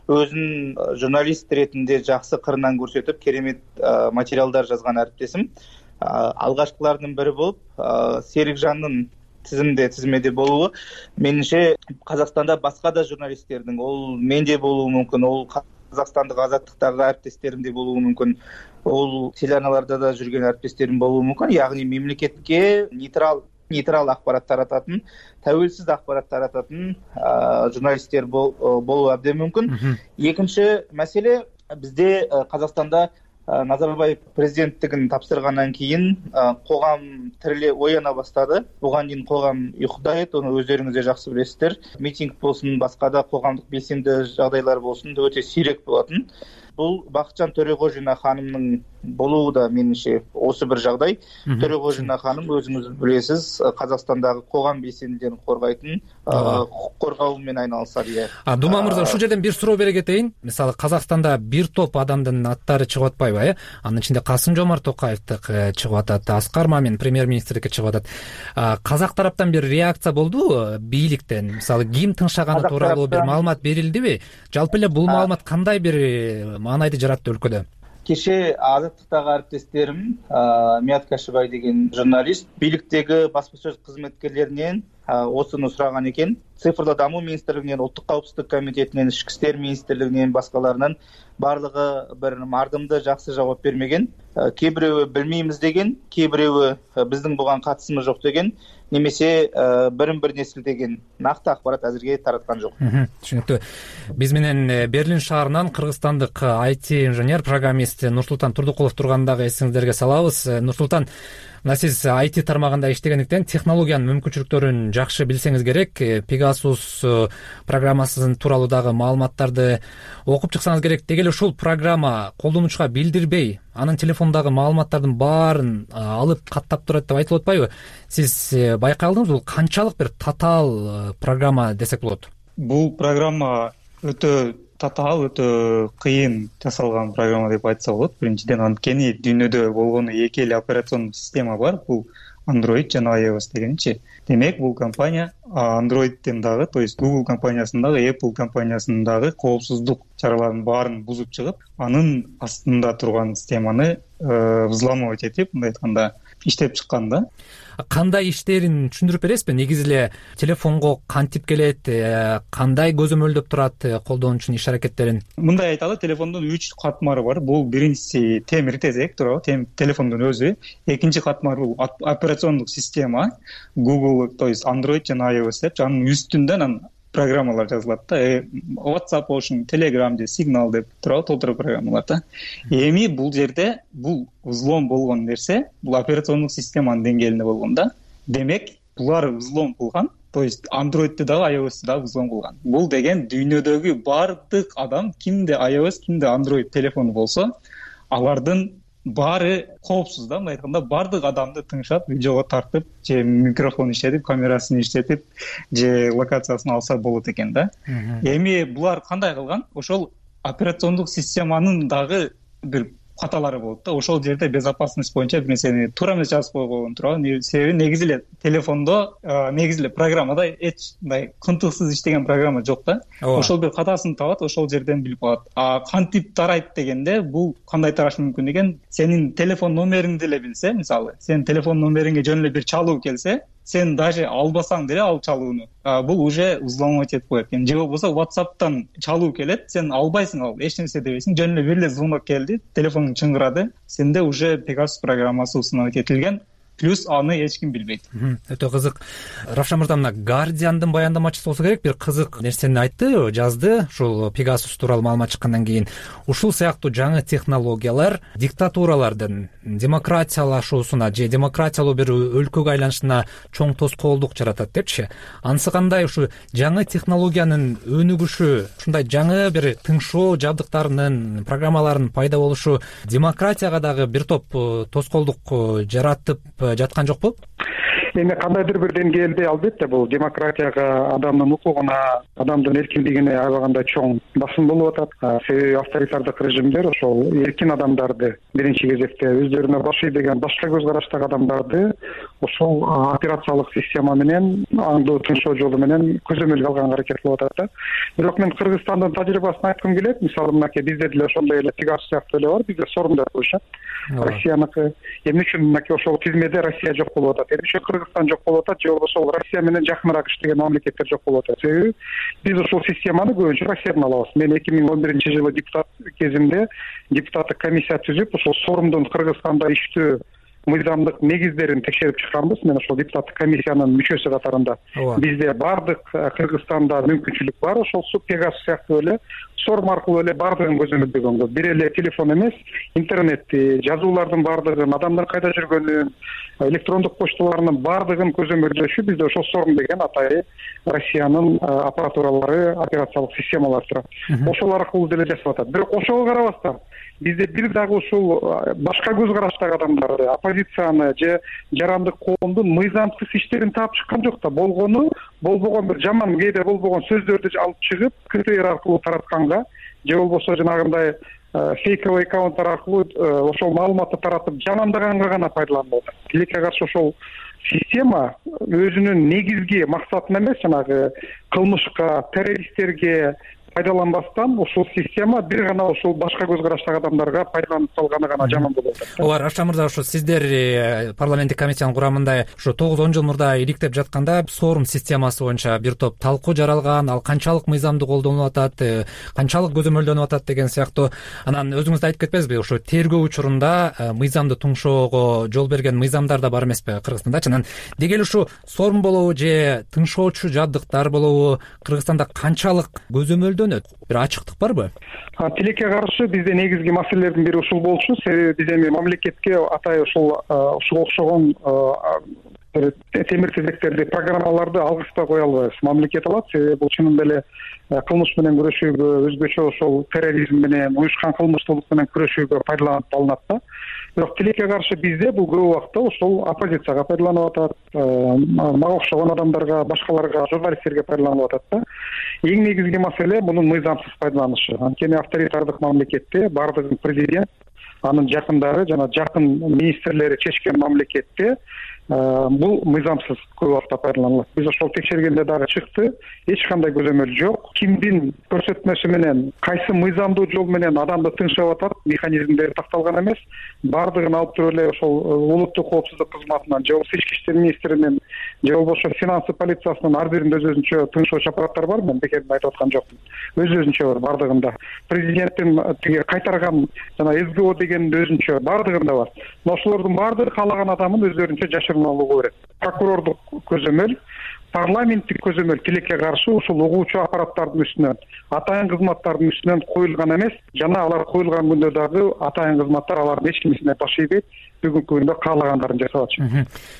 өзүн журналист ретинде жакшы кырынан көрсөтүп, керемет материалдар жазган әріптесим. Алгачкылардын бири болуп, Серикжандын тизимде тизмеде болуу менимче Казакстанда башка да журналисттердин, ол менде болуу мүмкүн, ол Казакстандык азаттыктагы әріптестеримде болуу мүмкүн, ол телеарналарда да жүрген әріптестерим болуу мүмкүн. Яғни мемлекетке нейтрал нейтрал акпарат тарататын, тәуелсиз акпарат тарататын журналисттер болуу абдан мүмкүн. Экинчи маселе, бизде Казакстанда Назарбаев президенттигин тапшыргандан кийин коом тириле ояна баштады. Буга чейин коом уйкуда эди, аны өздөрүңүз да жакшы билесиздер. Митинг болсун, башка да коомдук белсенди жагдайлар болсун, өтө сейрек болотун. Бул Бакытжан Төрөгожина ханымдын болуу да менимче осы бир жагдай. Төрөгожина ханым, өзүңүз билесиз, Казакстандагы коом белсендилерин коргойтун, коргоо менен айналышат. А Дума мырза, ушул жерден бир суроо бере кетейин. Мисалы Казакстанда бир топ адамдын аттары чыгып атпайбы, э? Анын ичинде Касым-Жомарт Токаевдики чыгып атат, Аскар Мамин премьер-министрдики чыгып атат. Казак тараптан бир реакция болдубу бийликтен? Мисалы ким тыңшаганы тууралуу бир маалымат берилдиби? Жалпы эле бул маалымат кандай бир маанайды жаратты өлкөдө? Кеше азаттыктагы әріптестерім Мият Кашыбай деген журналист бийликтеги баспа сөз кызматкерлеринен осуну сураган экен. Цифрлы дамуу министрлигинен, Улуттук каупсуздук комитетинен, Ички иштер министрлигинен, башкаларынан барлыгы бир мардымды жакшы жооп бермеген. Кээ бирөө билмеймиз деген, кээ бирөө биздин буга катысымыз жок деген, немесе бирин бир несилдеген накты акпарат азырге тараткан жок. Түшүнүктүү. Биз менен Берлин шаарынан кыргызстандык ай ти инженер, программист Нурсултан Турдукулов тургандагы эсиңиздерге салабыз. Нурсултан, мына сиз ай ти тармагында иштегендиктен технологиянын мүмкүнчүлүктөрүн жакшы билсеңиз керек. Pegasus программасынын тууралуу дагы маалыматтарды окуп чыксаңыз керек. Деги эле ушул программа колдонуучуга билдирбей, анын телефондагы маалыматтардын баарын алып каттап турат деп айтылып атпайбы? Сиз байкай алдыңызбы, бул канчалык бир татаал программа десек болот? Бул программа өтө татаал, өтө кыйын жасалган программа деп айтса болот. Биринчиден, анткени дүйнөдө болгону эки эле операциондук система бар. Бул Android жана iOS дегенчи. Демек, бул компания Android'тен дагы, то есть Google компаниясындагы, Apple компаниясындагы коопсуздук чараларын баарын бузуп чыгып, анын астында турган системаны взламывать этип, мындай айтканда, иштеп чыккан да. Кандай иштерин түшүндүрүп бересизби? Негизи эле телефонго кантип келет, кандай көзөмөлдөп турат колдонуучунун иш аракеттерин? Мындай айталы, телефондун үч катмары бар. Бул биринчиси темир тезек туурабы, телефондун өзү. Экинчи катмары бул операциондук система, Google, то есть Android жана iOS деп, анын үстүндөн программалар жазылат да. WhatsApp болушун, Telegram же Signal деп турабы, толтура программалар да. Эми бул жерде бул взлом болгон нерсе, бул операциондук системанын деңгээлинде болгон да. Демек, булар взлом кылган, то есть андроидти дагы iOS'ти дагы бузган кылган. Бул деген дүйнөдөгү бардык адам кимде iOS, кимде Android телефону болсо, алардын баары коопсуз да, мындай айтканда бардык адамды тыңшап, видеого тартып, же микрофон иштетип, камерасын иштетип, же локациясын алса болот экен да. Эми булар кандай кылган? Ошол операциондук системанын дагы бир каталары болот да. Ошол жерде безопасность боюнча бир нерсени туура эмес жазып койгон турган. Себеби негизи эле телефондо, негизи эле программада эч мындай кынтыксыз иштеген программа жок да. Ошол бир катасын табат, ошол жерден билип алат. А кантип тарайт дегенде, бул кандай тарашы мүмкүн деген, сенин телефон номериңди эле билсе, мисалы, сенин телефон номериңе жөн эле бир чалуу келсе, сен даже албасаң деле ал чалууну, бул уже взломать этип коет экен. Же болбосо WhatsApp'тан чалуу келет, сен албайсың, ал эч нерсе дебейсиң, жөн эле бир эле звонок келди, телефонуң чыңгырады, сенде уже Pegasus программасы установить этилген, плюс аны эч ким билбейт. Өтө кызык. Равшан мырза, мына Guardian'дын баяндамачысы болсо керек, бир кызык нерсени айтты, жазды, ушул Pegasus тууралуу маалымат чыккандан кийин. Ушул сыяктуу жаңы технологиялар диктатуралардын демократиялашуусуна же демократиялуу бир өлкөгө айланышына чоң тоскоолдук жаратат депчи. Анысы кандай ушу жаңы технологиянын өнүгүшү, ушундай жаңы бир тыңшоо жабдыктарынын, программаларынын пайда болушу демократияга дагы бир топ тоскоолдук жаратып жаткан жокпу? Эми кандайдыр бир деңгээлде албетте бул демократияга, адамдын укугуна, адамдын эркиндигине аябаганда чоң басым болуп атат. Себеби авторитардык режимдер ошол эркин адамдарды биринчи кезекте өздөрүнө башый деген башка көз караштагы адамдарды ошол операциялык система менен, аңдуу тыншоо жолу менен көзөмөлгө алганга аракет кылып атат да. Бирок мен Кыргызстандын тажрыйбасын айткым келет. Мисалы, мынакей бизде деле ошондой эле Pegasus сыяктуу эле бар, бизде сорум деп коюшат. Россияныкы. Эмне үчүн мынакей ошол тизмеде Россия жок болуп атат? Эмне үчүн Кыргызстан жок болуп атат, же болбосо Россия менен жакыныраак иштеген мамлекеттер жок болуп атат? Себеби биз ошол системаны көбүнчө Россиядан алабыз. Мен эки миң он биринчи жылы депутат кезимде депутаттык комиссия түзүп, ошол сорумдун Кыргызстанда иштөө мыйзамдык негиздерин текшерип чыкканбыз. Мен ошол депутаттык комиссиянын мүчөсү катарында. Бизде бардык Кыргызстанда мүмкүнчүлүк бар, ошол Pegasus сыяктуу эле сорум аркылуу эле бардыгын көзөмөлдөгөнгө. Бир эле телефон эмес, интернетти, жазуулардын бардыгын, адамдын кайда жүргөнүн, электрондук почталарынын бардыгын көзөмөлдөшү бизде ошол сорум деген атайы Россиянын аппаратуралары, операциялык системалары турат. Ошол аркылуу деле жасап атат. Бирок ошого карабастан бизде бир дагы ушул башка көз караштагы адамдарды, оппозицияны же жарандык коомдун мыйзамсыз иштерин таап чыккан жок да. Болгону, болбогон бир жаман, кээде болбогон сөздөрдү алып чыгып, КТР аркылуу таратканга, же болбосо жанагындай фейковый аккаунттар аркылуу ошол маалыматты таратып жамандаганга гана пайдаланылат. Тилекке каршы ошол система өзүнүн негизги максатына эмес, жанагы кылмышка, террористтерге пайдаланбастан ошол система бир гана ошол башка көз караштагы адамдарга пайдаланып калганы гана жаман болуп атат. Ооба, Равшан мырза, ошо сиздер парламенттик комиссиянын курамында ушу тогуз он жыл мурда иликтеп жатканда сорум системасы боюнча бир топ талкуу жаралган, ал канчалык мыйзамдуу колдонулуп атат, канчалык көзөмөлдөнүп атат деген сыяктуу. Анан өзүңүз да айтып кетпесизби, ошо тергөө учурунда мыйзамды тыңшоого жол берген мыйзамдар да бар эмеспи Кыргызстандачы? Анан деги эле ушу сорум болобу же тыңшоочу жабдыктар болобу Кыргызстанда канчалык көзөмөлдө бир ачыктык барбы? Тилекке каршы бизде негизги маселелердин бири ушул болчу. Себеби биз эми мамлекетке атай ушул ушуга окшогон темир тизектерди, программаларды алгычта кое албайбыз. Мамлекет алат, себеби бул чынында эле кылмыш менен күрөшүүгө, өзгөчө ошол терроризм менен, уюшкан кылмыштуулук менен күрөшүүгө пайдаланып алынат да. Бирок тилекке каршы бизде бул көп убакта ошол оппозицияга пайдаланып атат, мага окшогон адамдарга, башкаларга, журналисттерге пайдаланып атат да. Эң негизги маселе мунун мыйзамсыз пайдаланышы. Анткени авторитардык мамлекетте бардыгын президент, анын жакындары жана жакын министрлери чечкен мамлекетте бул мыйзамсыз көп убакта пайдаланылат. Биз ошол текшергенде дагы чыкты, эч кандай көзөмөл жок. Кимдин көрсөтмөсү менен, кайсы мыйзамдуу жол менен адамды тыңшап атат, механизмдери такталган эмес. Бардыгын алып туруп эле ошол улуттук коопсуздук кызматынан, же болбосо ички иштер министринин, же болбосо финансы полициясынын ар биринде өз өзүнчө тыңшоочу аппараттар бар. Мен бекерден айтып аткан жокмун. Өз өзүнчө бар бардыгында. Президенттин тиги кайтарган жана СГО дегендин өзүнчө бардыгында бар. Ошолордун бардыгы каалаган адамын өздөрүнчө жашырып алууга берет. Прокурордук көзөмөл, парламенттик көзөмөл тилекке каршы ушул угуучу аппараттардын үстүнөн, атайын кызматтардын үстүнөн коюлган эмес, жана алар коюлган күндө дагы атайын кызматтар алардын эч кимисине баш ийбейт, бүгүнкү күндө каалагандарын жасап атышат.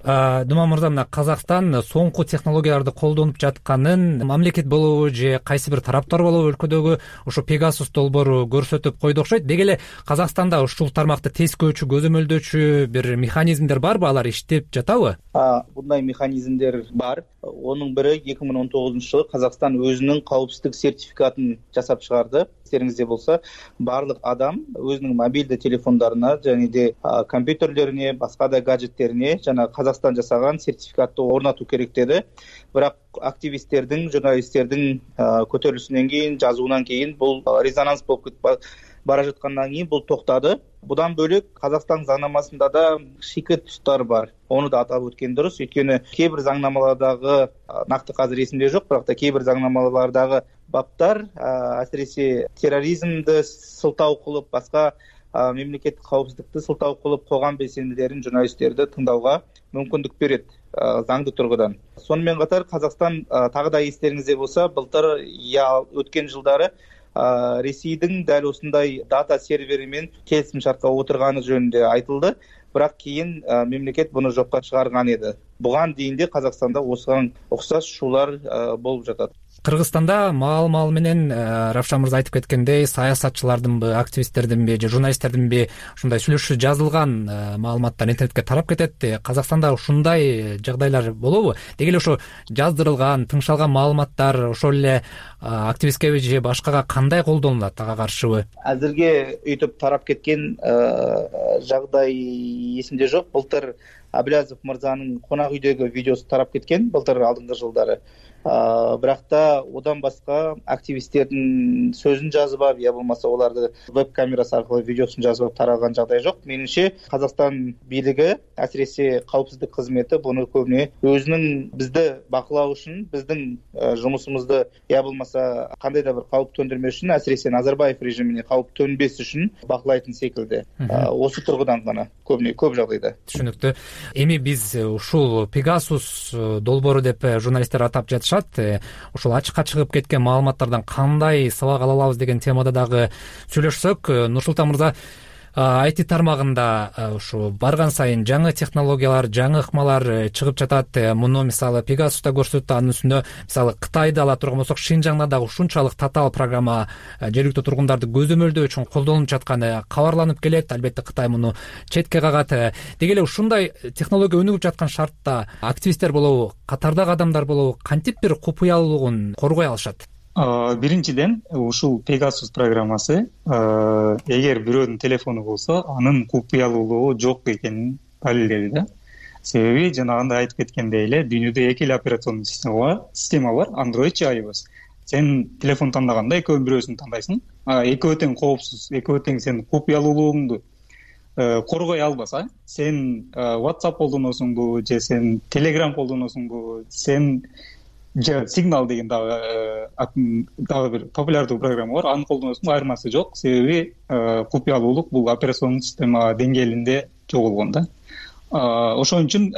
Дума мырза, мына Казакстан соңку технологияларды колдонуп жатканын мамлекет болобу же кайсы бир тараптар болобу өлкөдөгү ошо Пегасус долбоору көрсөтүп койду окшойт. Деги эле Казакстанда ушул тармакты тескөөчү, көзөмөлдөөчү бир механизмдер барбы? Алар иштеп жатабы? Мындай механизмдер бар. Онун бири эки миң он тогузунчу жылы Казакстан өзүнүн коопсуздук сертификатын жасап чыгарды. Эстериңизде болсо, барлык адам өзүнүн мобилдүү телефондарына және де компьютерлерине, башка да гаджеттерине жана Казакстан жасаган сертификатты орнатуу керек деди. Бирок активисттердин, журналисттердин көтөрүлүшүнөн кийин, жазуунан кийин бул резонанс болуп бара жаткандан кийин бул токтады. Будан бөлөк Казакстан заңнамасында да шийкет туштар бар. Ону да атап өткөн дурус. Өйткөнү кээ бир заңнамалардагы, накты азыр эсимде жок, бирок да кээ бир заңнамалардагы баптар асиресе терроризмди сылтау кылып, башка мемлекеттик коопсуздукту сылтау кылып, койгон белсендилерин, журналисттерди тыңдауга мүмкүндүк берет заңдуу тургудан. Сонун катар Казакстан тагы да эстериңизде болсо, былтыр я өткөн жылдары Ресейдин дал ушундай дата сервери менен келисим шартка отурганы жөнүндө айтылды. Бирок кийин мемлекет буну жокко чыгарган эди. Буга дейин де Казакстанда осуга окшош шуулар болуп жатат. Кыргызстанда маал-маал менен Равшан мырза айтып кеткендей, саясатчылардынбы, активисттердинби же журналисттердинби ушундай сүйлөшүү жазылган маалыматтар интернетке тарап кетет. Казакстанда ушундай жагдайлар болобу? Деги эле ошо жаздырылган, тыңшалган маалыматтар ошол эле активисткеби же башкага кандай колдонулат, ага каршыбы? Азырге өйтүп тарап кеткен жагдай эсимде жок. Былтыр Абилязов мырзанын конак үйдөгү видеосу тарап кеткен, былтыр алдыңкы жылдары. Бирок да одан башка активисттердин сөзүн жазып, я болмаса оларды веб камерасы аркылуу видеосун жазып таралган жагдай жок. Менимче Казакстан бийлиги, асиресе коопсуздук кызмети буну көбүнө өзүнүн бизди бакылоо үчүн, биздин жумушубузду я болмаса кандайдыр бир кауп төндүрмөш үчүн, асиресе Назарбаев режимине кауп төнбөс үчүн бакылайтын секилди. Осы тургудан гана көбүнө көп жагдайда. Түшүнүктүү. Эми биз ушул Пегасус долбоору деп журналисттер атап жатышат. Ушул ачыкка чыгып кеткен маалыматтардан кандай сабак ала алабыз деген темада дагы сүйлөшсөк, Нурсултан мырза, ай ти тармагында ушу барган сайын жаңы технологиялар, жаңы ыкмалар чыгып жатат. Муну мисалы Пегасуста көрсөттү, анын үстүнө мисалы Кытайда ала турган болсок, Шинжаңда дагы ушунчалык татаал программа жергиликтүү тургундарды көзөмөлдөө үчүн колдонулуп жатканы кабарланып келет. Албетте Кытай муну четке кагат. Деги эле ушундай технология өнүгүп жаткан шартта активисттер болобу, катардагы адамдар болобу, кантип бир купуялуулугун коргой алышат? Биринчиден, ушул Пегасус программасы эгер бирөөнүн телефону болсо, анын купуялуулугу жок экенин далилдеди да. Себеби жанагындай айтып кеткендей эле, дүйнөдө эки эле операционный система бар, Android же iOS. Сен телефон тандаганда экөөнүн бирөөсүн тандайсың. Экөө тең коопсуз, экөө тең сен купуялуулугуңду коргой албаса, сен WhatsApp колдоносуңбу же сен Telegram колдоносуңбу, сен же Signal деген дагы дагы бир популярдуу программа бар, аны колдоносуң, айырмасы жок. Себеби купуялуулук бул операционный система деңгээлинде жоголгон да. Ошон үчүн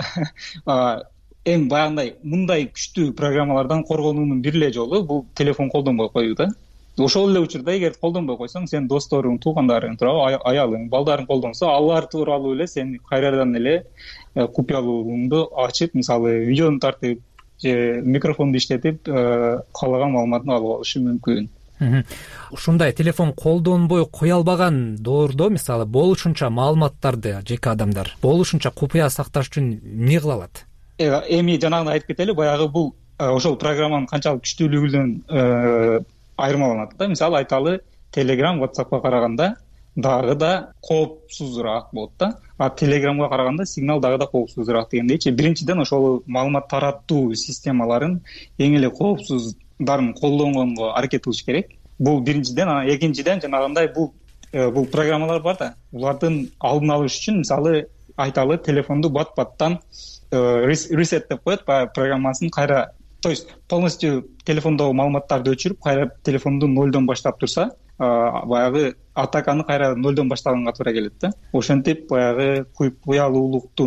эми баягындай мындай күчтүү программалардан коргонуунун бир эле жолу бул телефон колдонбой коюу да. Ошол эле учурда эгер колдонбой койсоң, сен досторуң, туугандарың тууралуу, аялың, балдарың колдонсо, алар тууралуу эле сен кайрадан эле купуялуулугуңду ачып, мисалы видеону тартып же микрофонду иштетип, каалаган маалыматын алып алышы мүмкүн. Ушундай телефон колдонбой кое албаган доордо, мисалы, болушунча маалыматтарды жеке адамдар болушунча купуя сакташ үчүн эмне кыла алат? Эми жанагындай айтып кетели, баягы бул ошол программанын канчалык күчтүүлүгүнөн айырмаланат да. Мисалы айталы, Telegram, WhatsAppка караганда дагы да коопсузураак болот да. А Telegramга караганда Signal дагы да коопсузураак дегендейчи. Биринчиден ошол маалымат тараттуу системаларын эң эле коопсуздарын колдонгонго аракет кылыш керек. Бул биринчиден, анан экинчиден жанагындай бул бул программалар бар да. Булардын алдын алыш үчүн, мисалы, айталы, телефонду бат-баттан ресет деп коет, баягы программасын кайра, то есть полностью телефондогу маалыматтарды өчүрүп, кайра телефонду нолдон баштап турса, баягы атаканы кайра нолдон баштаганга туура келет да. Ошентип баягы купуялуулуктун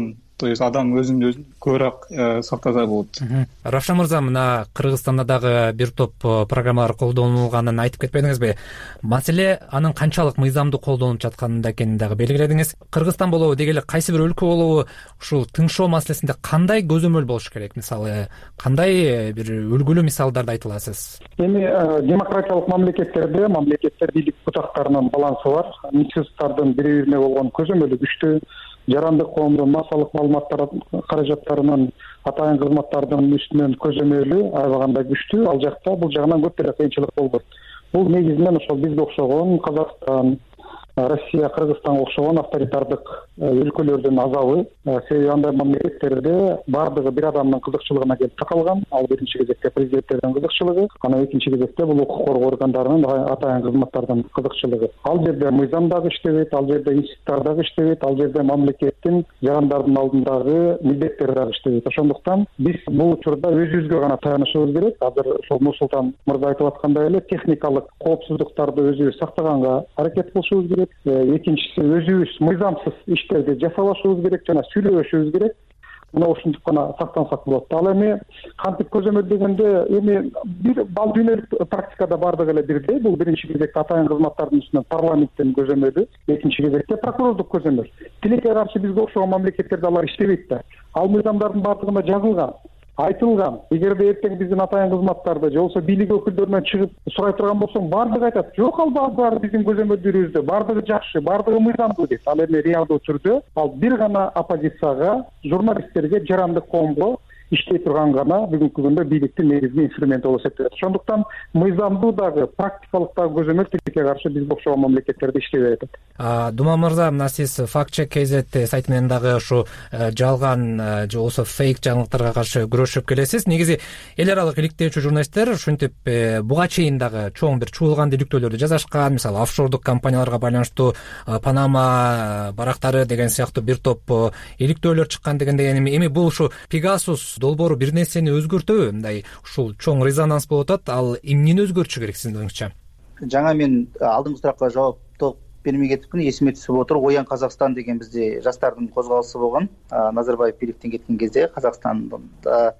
то есть адам өзүн өзүн көбүрөөк сактаса болот. Равшан мырза, мына Кыргызстанда дагы бир топ программалар колдонулганын айтып кетпедиңизби? Маселе анын канчалык мыйзамдуу колдонулуп жатканында экенин дагы белгиледиңиз. Кыргызстан болобу, деги эле кайсы бир өлкө болобу ушул тыңшоо маселесинде кандай көзөмөл болуш керек? Мисалы, кандай бир үлгүлүү мисалдарды айта аласыз? Эми демократиялык мамлекеттерде мамлекеттер бийлик бутактарынын балансы бар. Институттардын бири-бирине болгон көзөмөлү күчтүү. Жарандык коомдун массалык маалыматтар каражаттарынын атайын кызматтардын үстүнөн көзөмөлү аябаганда күчтүү. Ал жакта бул жагынан көп деле кыйынчылык болбойт. Бул негизинен ошол бизге окшогон Казакстан, Россия, Кыргызстанга окшогон авторитардык өлкөлөрдүн азабы. Себеби андай мамлекеттерде бардыгы бир адамдын кызыкчылыгына келип такалган. Ал биринчи кезекте президенттердин кызыкчылыгы, анан экинчи кезекте бул укук коргоо органдарынын атайын кызматтардын кызыкчылыгы. Ал жерде мыйзам дагы иштебейт, ал жерде институттар дагы иштебейт, ал жерде мамлекеттин жарандардын алдындагы милдеттери дагы иштебейт. Ошондуктан биз бул учурда өзүбүзгө гана таянышыбыз керек. Азыр ошол Нурсултан мырза айтып аткандай эле техникалык коопсуздуктарды өзүбүз сактаганга аракет кылышыбыз керек. Экинчиси, өзүбүз мыйзамсыз иштерди жасабашыбыз керек жана сүйлөбөшүбүз керек. Мына ушинтип гана сактансак болот. Ал эми кантип көзөмөл дегенде, эми бир бал дүйнөлүк практикада бардыгы эле бирдей. Бул биринчи кезекте атайын кызматтардын үстүнөн парламенттин көзөмөлү, экинчи кезекте прокурордук көзөмөл. Тилекке каршы бизге окшогон мамлекеттерде алар иштебейт да. Ал мыйзамдардын бардыгында жазылган, айтылган. Эгерде эртең биздин атайын кызматтарды же болбосо бийлик өкүлдөрүнөн чыгып сурай турган болсоң, бардыгы айтат, жок, ал баары биздин көзөмөлдөрүбүздө, бардыгы жакшы, бардыгы мыйзамдуу дейт. Ал эми реалдуу түрдө ал бир гана оппозицияга, журналисттерге, жарандык коомго иштей турган гана бүгүнкү күндө бийликтин негизги инструменти болуп эсептелет. Ошондуктан мыйзамдуу дагы, практикалык дагы көзөмөл тилекке каршы бизге окшогон мамлекеттерде иштебей атат. Думан мырза, мына сиз Fact-Check кей зет сайты менен дагы ушу жалган же болбосо фейк жаңылыктарга каршы күрөшүп келесиз. Негизи эл аралык иликтөөчү журналисттер ушинтип буга чейин дагы чоң бир чуулган иликтөөлөрдү жазышкан. Мисалы, офшордук компанияларга байланыштуу Панама барактары деген сыяктуу бир топ иликтөөлөр чыккан дегенде, эми бул ушу Pegasus долбоору бир нерсени өзгөртөбү? Мындай ушул чоң резонанс болуп атат. Ал эмнени өзгөртүшү керек сиздин оюңузча? Жаңа мен алдыңкы суракка жооп толук бермей кетипмин. Эсиме түшүп отур. Оян Казакстан деген бизде жаштардын козголосу болгон. Назарбаев бийликтен кеткен кезде Казакстанда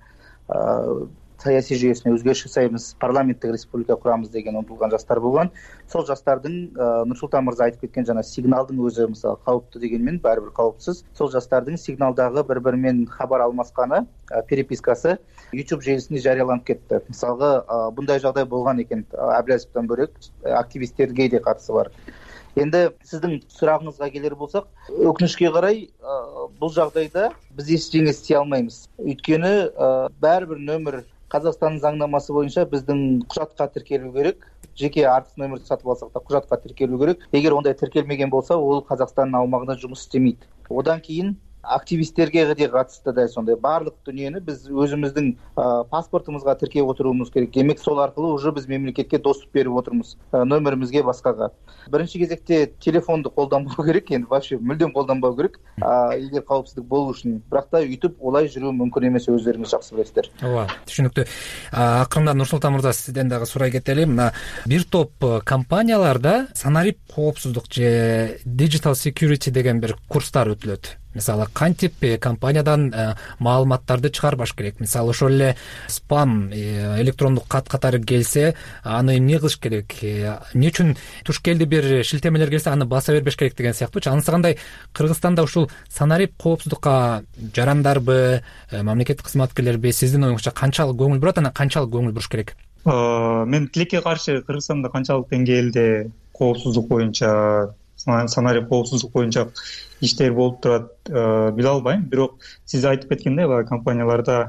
саясий жүйөсүнө өзгөрүш жасайбыз, парламенттик республика курамыз деген умтулган жаштар болгон. Сол жаштардын Нурсултан мырза айтып кеткен жана сигналдын өзү мисалы кауптуу дегенмен баары бир кауіпсіз. Сол жаштардын сигналдагы бири-бири менен кабар алмасканы, перепискасы YouTube желисинде жарыяланып кетти. Мисалга мындай жагдай болгон экен. Абилязовдон бөлөк активисттерге да катысы бар. Энди сиздин сурагыңызга келер болсак, өкүнүчкө карай бул жагдайда биз эч жеңе истей албайбыз. Өйткөнү баары бир нөмүр Казакстандын заңнамасы боюнча биздин кужатка тиркелүү керек. Жеке артык нөмүрдү сатып алсак да кужатка тиркелүү керек. Эгер ондай тиркелмеген болсо, ол Казакстандын аумагында жумуш иштемейт. Одан кийин активисттерге де катысты да сондай баардык дүнүйөнү биз өзүбүздүн паспортубузга тиркеп отуруубуз керек. Демек сол аркылуу уже биз мамлекетке доступ берип отурмуз нөмүрүбүзгө, башкага. Биринчи кезекте телефонду колдонбоо керек, энди вообще мүлдем колдонбоо керек. Эгер кауіпсіздік болуу үчүн. Бирок да үйтүп олай жүрүү мүмкүн эмес, өздөрүңүз жакшы билесиздер. Ооба, түшүнүктүү. Акырында Нурсултан мырза, сизден дагы сурай кетели. Мына бир топ компанияларда санарип коопсуздук же digital security деген бир курстар өтүлөт. Мисалы, кантип компаниядан маалыматтарды чыгарбаш керек? Мисалы, ошол эле спам электрондук кат катары келсе, аны эмне кылыш керек? Эмне үчүн туш келди бир шилтемелер келсе, аны баса бербеш керек деген сыяктуучу. Анысы кандай Кыргызстанда ушул санарип коопсуздукка жарандарбы, мамлекеттик кызматкерлерби сиздин оюңузча канчалык көңүл бурат, анан канчалык көңүл буруш керек? Мен тилекке каршы Кыргызстанда канчалык деңгээлде коопсуздук боюнча, санарип коопсуздук боюнча иштер болуп турат биле албайм. Бирок сиз айтып кеткендей, баягы компанияларда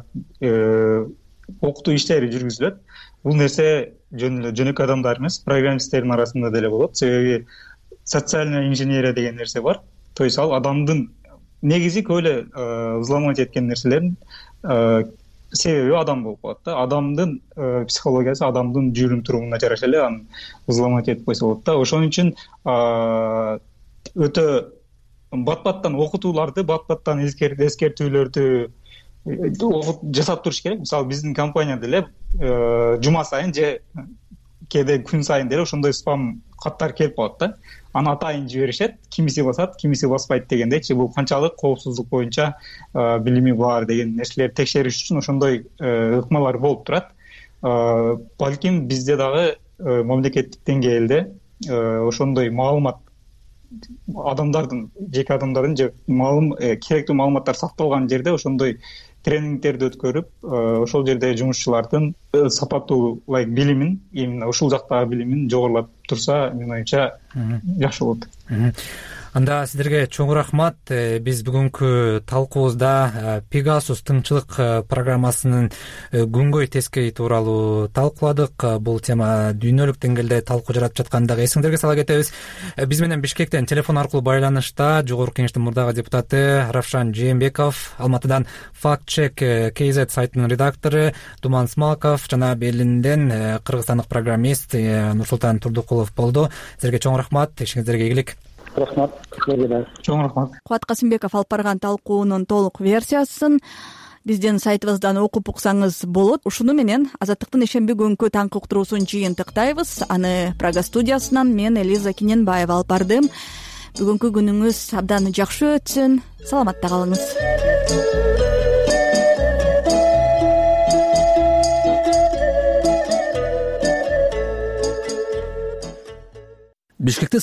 окутуу иштери жүргүзүлөт. Бул нерсе жөн эле жөнөкөй адамдар эмес, программисттердин арасында деле болот. Себеби социальная инженерия деген нерсе бар. То есть ал адамдын негизи көп эле взломать эткен нерселерин себеби адам болуп калат да. Адамдын психологиясы, адамдын жүрүм турумуна жараша эле аны взломать этип койсо болот да. Ошон үчүн өтө бат-баттан окутууларды, бат-баттан эскертүүлөрдү жасап туруш керек. Мисалы, биздин компания деле жума сайын же кээде күн сайын деле ошондой спам каттар келип калат да. Аны атайын жиберишет, кимиси басат, кимиси баспайт дегендейчи. Бул канчалык коопсуздук боюнча билими бар деген нерселерди текшериш үчүн ошондой ыкмалар болуп турат. Балким бизде дагы мамлекеттик деңгээлде ошондой маалымат адамдардын, жеке адамдардын же маалым керектүү маалыматтар сакталган жерде ошондой тренингдерди өткөрүп, ошол жерде жумушчулардын сапаттуу билимин, именно ушул жактагы билимин жогорулап турса, менин оюмча жакшы болот. Анда сиздерге чоң рахмат. Биз бүгүнкү талкуубузда Pegasus тыңчылык программасынын күнгөй тескей тууралуу талкууладык. Бул тема дүйнөлүк деңгээлде талкуу жаратып жаткандыгы эсиңдерге сала кетебиз. Биз менен Бишкектен телефон аркылуу байланышта Жогорку Кеңештин мурдагы депутаты Равшан Жээнбеков, Алматыдан Fact Check кей зет сайтынын редактору Думан Смаков жана Берлинден кыргызстандык программист Нурсултан Турдукулов болду. Силерге чоң рахмат. Ишиңиздерге ийгилик. Рахмат. Чоң рахмат. Кубат Касымбеков алып барган талкуунун толук версиясын биздин сайтыбыздан окуп уксаңыз болот. Ушуну менен Азаттыктын ишемби күнгү таңкы уктуруусун жыйынтыктайбыз. Аны Прага студиясынан мен Элиза Киненбаева алып бардым. Бүгүнкү күнүңүз абдан жакшы өтсүн. Саламатта калыңыз. Бишкекте